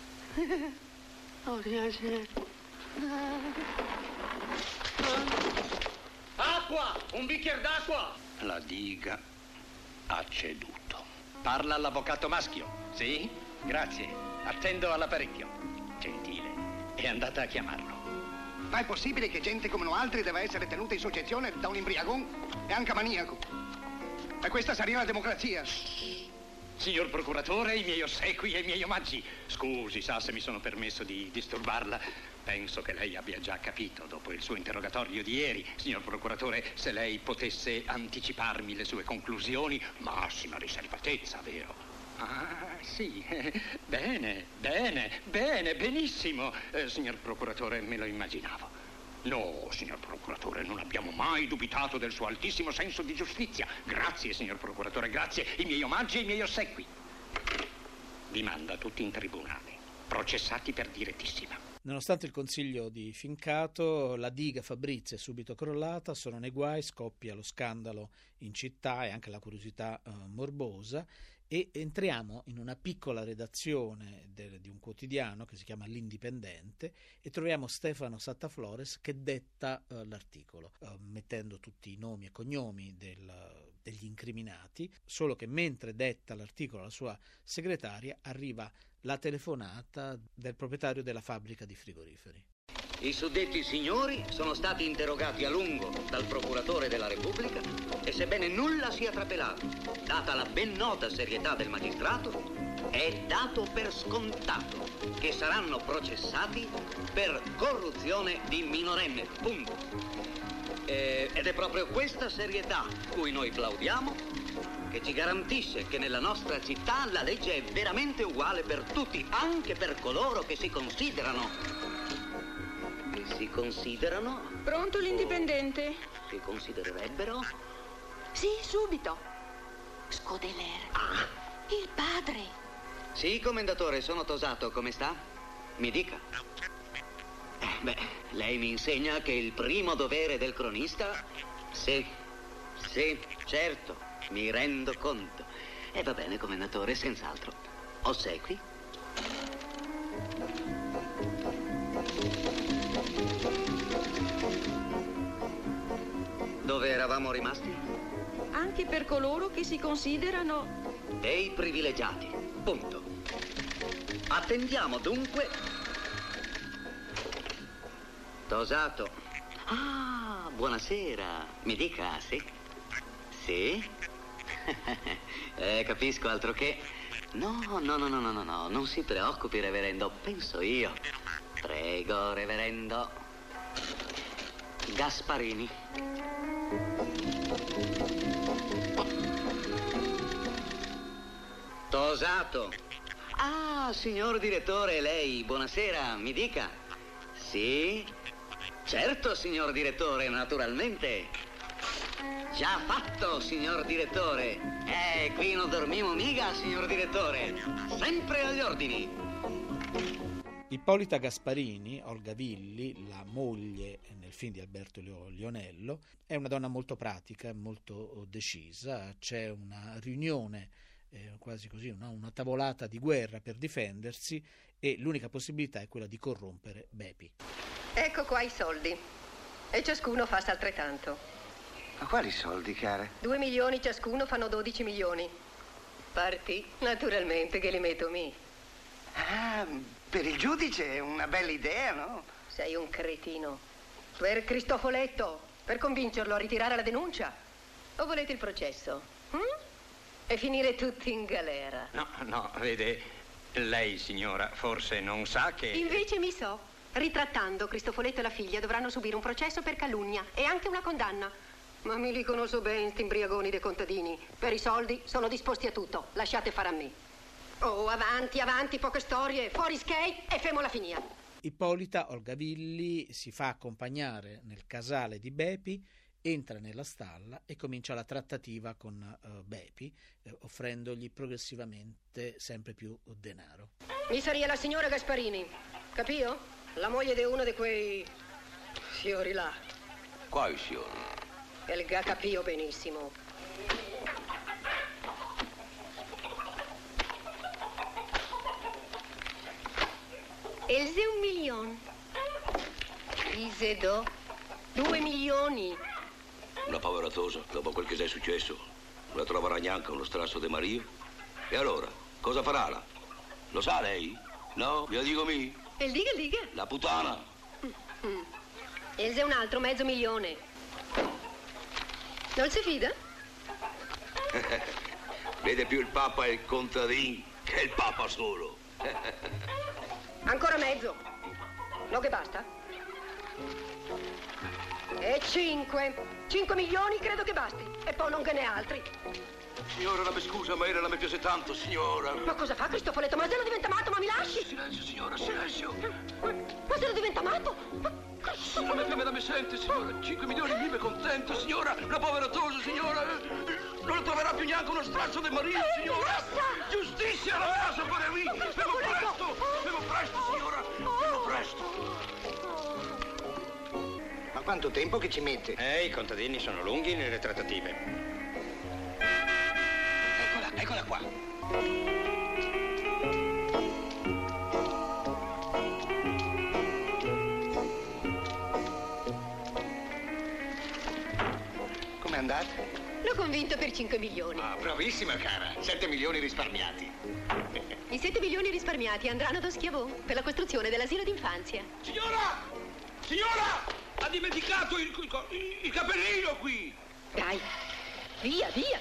Oh, piace. Acqua! Un bicchiere d'acqua! La diga ha ceduto. Parla all'avvocato maschio. Sì? Grazie. Attendo all'apparecchio. Gentile, è andata a chiamarlo. Ma è possibile che gente come noi altri debba essere tenuta in soggezione da un imbriagone e anche maniaco? E questa sarebbe la democrazia? Signor procuratore, i miei ossequi e i miei omaggi. Scusi, sa, se mi sono permesso di disturbarla. Penso che lei abbia già capito dopo il suo interrogatorio di ieri. Signor procuratore, se lei potesse anticiparmi le sue conclusioni, massima riservatezza, vero? Ah, sì, bene, bene, bene, benissimo. Eh, signor procuratore, me lo immaginavo. No, signor procuratore, non abbiamo mai dubitato del suo altissimo senso di giustizia. Grazie, signor procuratore, grazie. I miei omaggi e i miei ossequi. Vi manda tutti in tribunale, processati per direttissima. Nonostante il consiglio di Fincato, la diga Fabrizia è subito crollata, sono nei guai, scoppia lo scandalo in città e anche la curiosità eh, morbosa, e entriamo in una piccola redazione de, di un quotidiano che si chiama L'Indipendente e troviamo Stefano Sattaflores che detta eh, l'articolo, eh, mettendo tutti i nomi e cognomi del, degli incriminati, solo che mentre detta l'articolo alla sua segretaria arriva la telefonata del proprietario della fabbrica di frigoriferi. I suddetti signori sono stati interrogati a lungo dal procuratore della Repubblica e sebbene nulla sia trapelato, data la ben nota serietà del magistrato, è dato per scontato che saranno processati per corruzione di minorenne, punto. Eh, ed è proprio questa serietà cui noi plaudiamo che ci garantisce che nella nostra città la legge è veramente uguale per tutti, anche per coloro che si considerano si considerano? Pronto l'Indipendente? O che considererebbero? Sì, subito. Scodeler. Ah. Il padre. Sì, commendatore, sono Tosato, come sta? Mi dica. Eh, beh, lei mi insegna che il primo dovere del cronista... Sì, sì, certo, mi rendo conto. E va bene, commendatore, senz'altro. Ossequi? Dove eravamo rimasti? Anche per coloro che si considerano... Dei privilegiati, punto. Attendiamo dunque... Tosato. Ah, buonasera. Mi dica, sì? Sì? eh, capisco, altro che... No, no, no, no, no, no, no, non si preoccupi, reverendo, penso io. Prego, reverendo. Gasparini. Tosato. Ah, signor direttore, lei, buonasera, mi dica. Sì? Certo, signor direttore, naturalmente. Già fatto, signor direttore. Eh, qui non dormiamo mica, signor direttore. Sempre agli ordini. Ippolita Gasparini, Olga Villi, la moglie nel film di Alberto Lionello, è una donna molto pratica, molto decisa. C'è una riunione, eh, quasi così, una, una tavolata di guerra per difendersi e l'unica possibilità è quella di corrompere Bepi. Ecco qua i soldi e ciascuno fa altrettanto. Ma quali soldi, cara? Due milioni ciascuno fanno dodici milioni. Parti? Naturalmente che li metto mi. Ah, per il giudice è una bella idea, no? Sei un cretino. Per Cristofoletto, per convincerlo a ritirare la denuncia. O volete il processo? Hm? E finire tutti in galera. No, no, vede, lei, signora, forse non sa che... Invece mi so. Ritrattando Cristofoletto e la figlia dovranno subire un processo per calunnia e anche una condanna. Ma mi li conosco bene, sti imbriagoni dei contadini. Per i soldi sono disposti a tutto. Lasciate fare a me. Oh, avanti, avanti, poche storie. Fuori skate e femola finia. Ippolita, Olga Villi, si fa accompagnare nel casale di Bepi, entra nella stalla e comincia la trattativa con uh, Bepi, eh, offrendogli progressivamente sempre più denaro. Mi sarebbe la signora Gasparini, capio? La moglie di uno di quei signori là. Quali signori? El ga capio benissimo. Else un milione. Isedo, due milioni. Una povera tosa, dopo quel che è successo, non la troverà neanche uno strasso di Mario. E allora, cosa farà là? Lo sa lei? No? Glielo dico mi? E dica, dica. La puttana. Mm. Else è un altro mezzo milione. Non si fida? Vede più il Papa e il contadin che il Papa solo. Ancora mezzo. No che basta? E cinque. Cinque milioni credo che basti. E poi non che ne altri. Signora, la mi scusa, ma era la mi piace tanto, signora. Ma cosa fa Cristofoletto? Ma se lo diventa matto, ma mi lasci? Silenzio, signora, silenzio. Ma se lo diventa matto? Ma perché me la mi sente, signora? Cinque milioni vive contento, signora. Una povera tosa, signora. Non troverà più neanche uno straccio di marito, signora. Giustizia, la verrà a sapere lì. Femo presto, femo presto, signora. Femo presto. Ma quanto tempo che ci mette? Eh, i contadini sono lunghi nelle trattative. Eccola, eccola qua. Com'è andata? L'ho convinto per cinque milioni. Ah, bravissima, cara. Sette milioni risparmiati. I sette milioni risparmiati andranno ad Schiavone per la costruzione dell'asilo d'infanzia. Signora! Signora! Ha dimenticato il, il, il cappellino qui! Dai, via, via!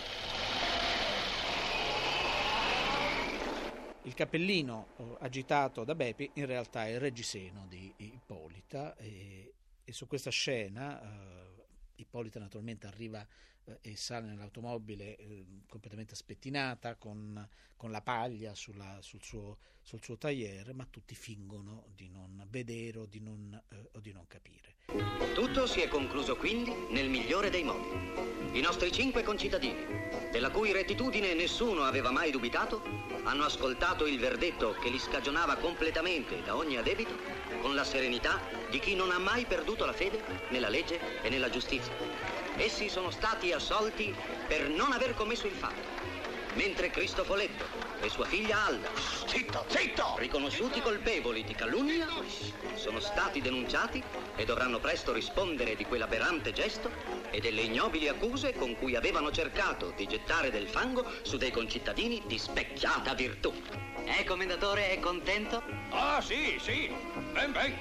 Il cappellino eh, agitato da Bepi in realtà è il reggiseno di Ippolita e, e su questa scena eh, Ippolita naturalmente arriva eh, e sale nell'automobile eh, completamente spettinata con, con la paglia sulla, sul, suo, sul suo tailleur, ma tutti fingono di non vedere o di non, eh, o di non capire. Tutto si è concluso quindi nel migliore dei modi. I nostri cinque concittadini, della cui rettitudine nessuno aveva mai dubitato, hanno ascoltato il verdetto che li scagionava completamente da ogni addebito con la serenità di chi non ha mai perduto la fede nella legge e nella giustizia. Essi sono stati assolti per non aver commesso il fatto, mentre Cristofoletto e sua figlia Alda, zitto, zitto! riconosciuti colpevoli di calunnia, sono stati denunciati e dovranno presto rispondere di quell'aberrante gesto e delle ignobili accuse con cui avevano cercato di gettare del fango su dei concittadini di specchiata virtù. Eh, commendatore, è contento? Ah, sì, sì, ben ben.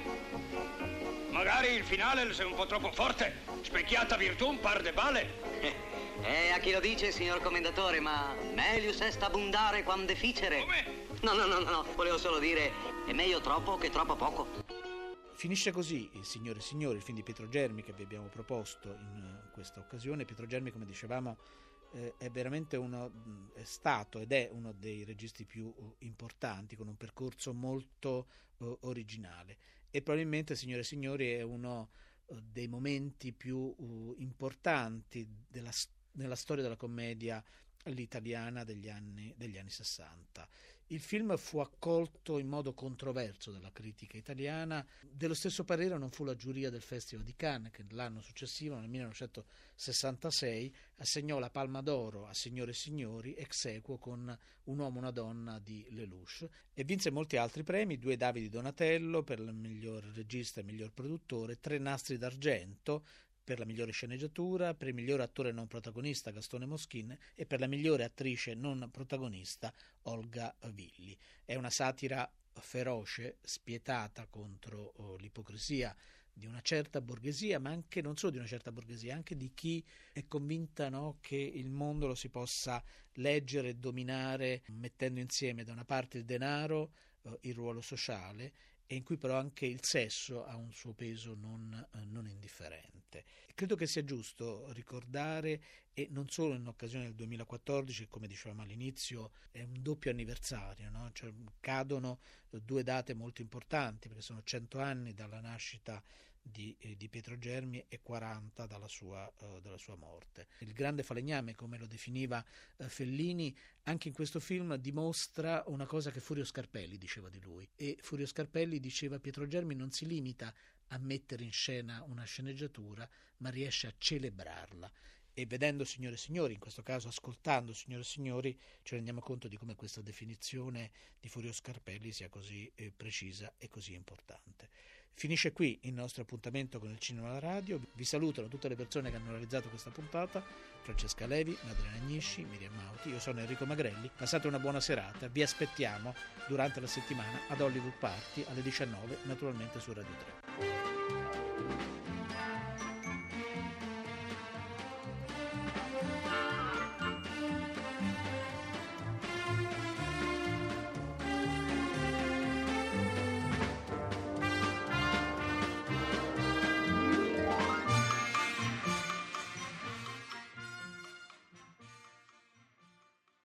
Magari il finale è un po' troppo forte. Specchiata virtù, un par de bale. Eh, a chi lo dice, signor commendatore, ma melius est abundare quam deficere. Come? No, no, no, no, volevo solo dire, è meglio troppo che troppo poco. Finisce così il Signore e Signori, il film di Pietro Germi che vi abbiamo proposto in questa occasione. Pietro Germi, come dicevamo, eh, è veramente uno, è stato ed è uno dei registi più importanti, con un percorso molto uh, originale. E probabilmente, Signore e Signori, è uno uh, dei momenti più uh, importanti della, nella storia della commedia all'italiana degli anni, degli anni sessanta. Il film fu accolto in modo controverso dalla critica italiana. Dello stesso parere non fu la giuria del Festival di Cannes, che l'anno successivo, nel millenovecentosessantasei, assegnò la Palma d'Oro a Signore e Signori ex aequo con Un uomo e una donna di Lelouch, e vinse molti altri premi: due Davide Donatello per il miglior regista e miglior produttore, tre Nastri d'Argento per la migliore sceneggiatura, per il miglior attore non protagonista Gastone Moschin e per la migliore attrice non protagonista Olga Villi. È una satira feroce, spietata contro oh, l'ipocrisia di una certa borghesia, ma anche non solo di una certa borghesia, anche di chi è convinta, no, che il mondo lo si possa leggere e dominare mettendo insieme da una parte il denaro, eh, il ruolo sociale, e in cui però anche il sesso ha un suo peso non, eh, non indifferente. Credo che sia giusto ricordare, e non solo in occasione del duemilaquattordici, come dicevamo all'inizio, è un doppio anniversario, no? Cioè, cadono due date molto importanti, perché sono cento anni dalla nascita di, eh, di Pietro Germi e quaranta dalla sua, uh, dalla sua morte. Il grande falegname, come lo definiva uh, Fellini, anche in questo film dimostra una cosa che Furio Scarpelli diceva di lui, e Furio Scarpelli diceva: Pietro Germi non si limita a mettere in scena una sceneggiatura, ma riesce a celebrarla. E vedendo Signore e Signori, in questo caso ascoltando Signore e Signori, ci rendiamo conto di come questa definizione di Furio Scarpelli sia così eh, precisa e così importante. Finisce qui il nostro appuntamento con il Cinema alla Radio. Vi salutano tutte le persone che hanno realizzato questa puntata: Francesca Levi, Madalena Agnisci, Miriam Mauti, io sono Enrico Magrelli. Passate una buona serata, vi aspettiamo durante la settimana ad Hollywood Party alle diciannove, naturalmente su Radio tre.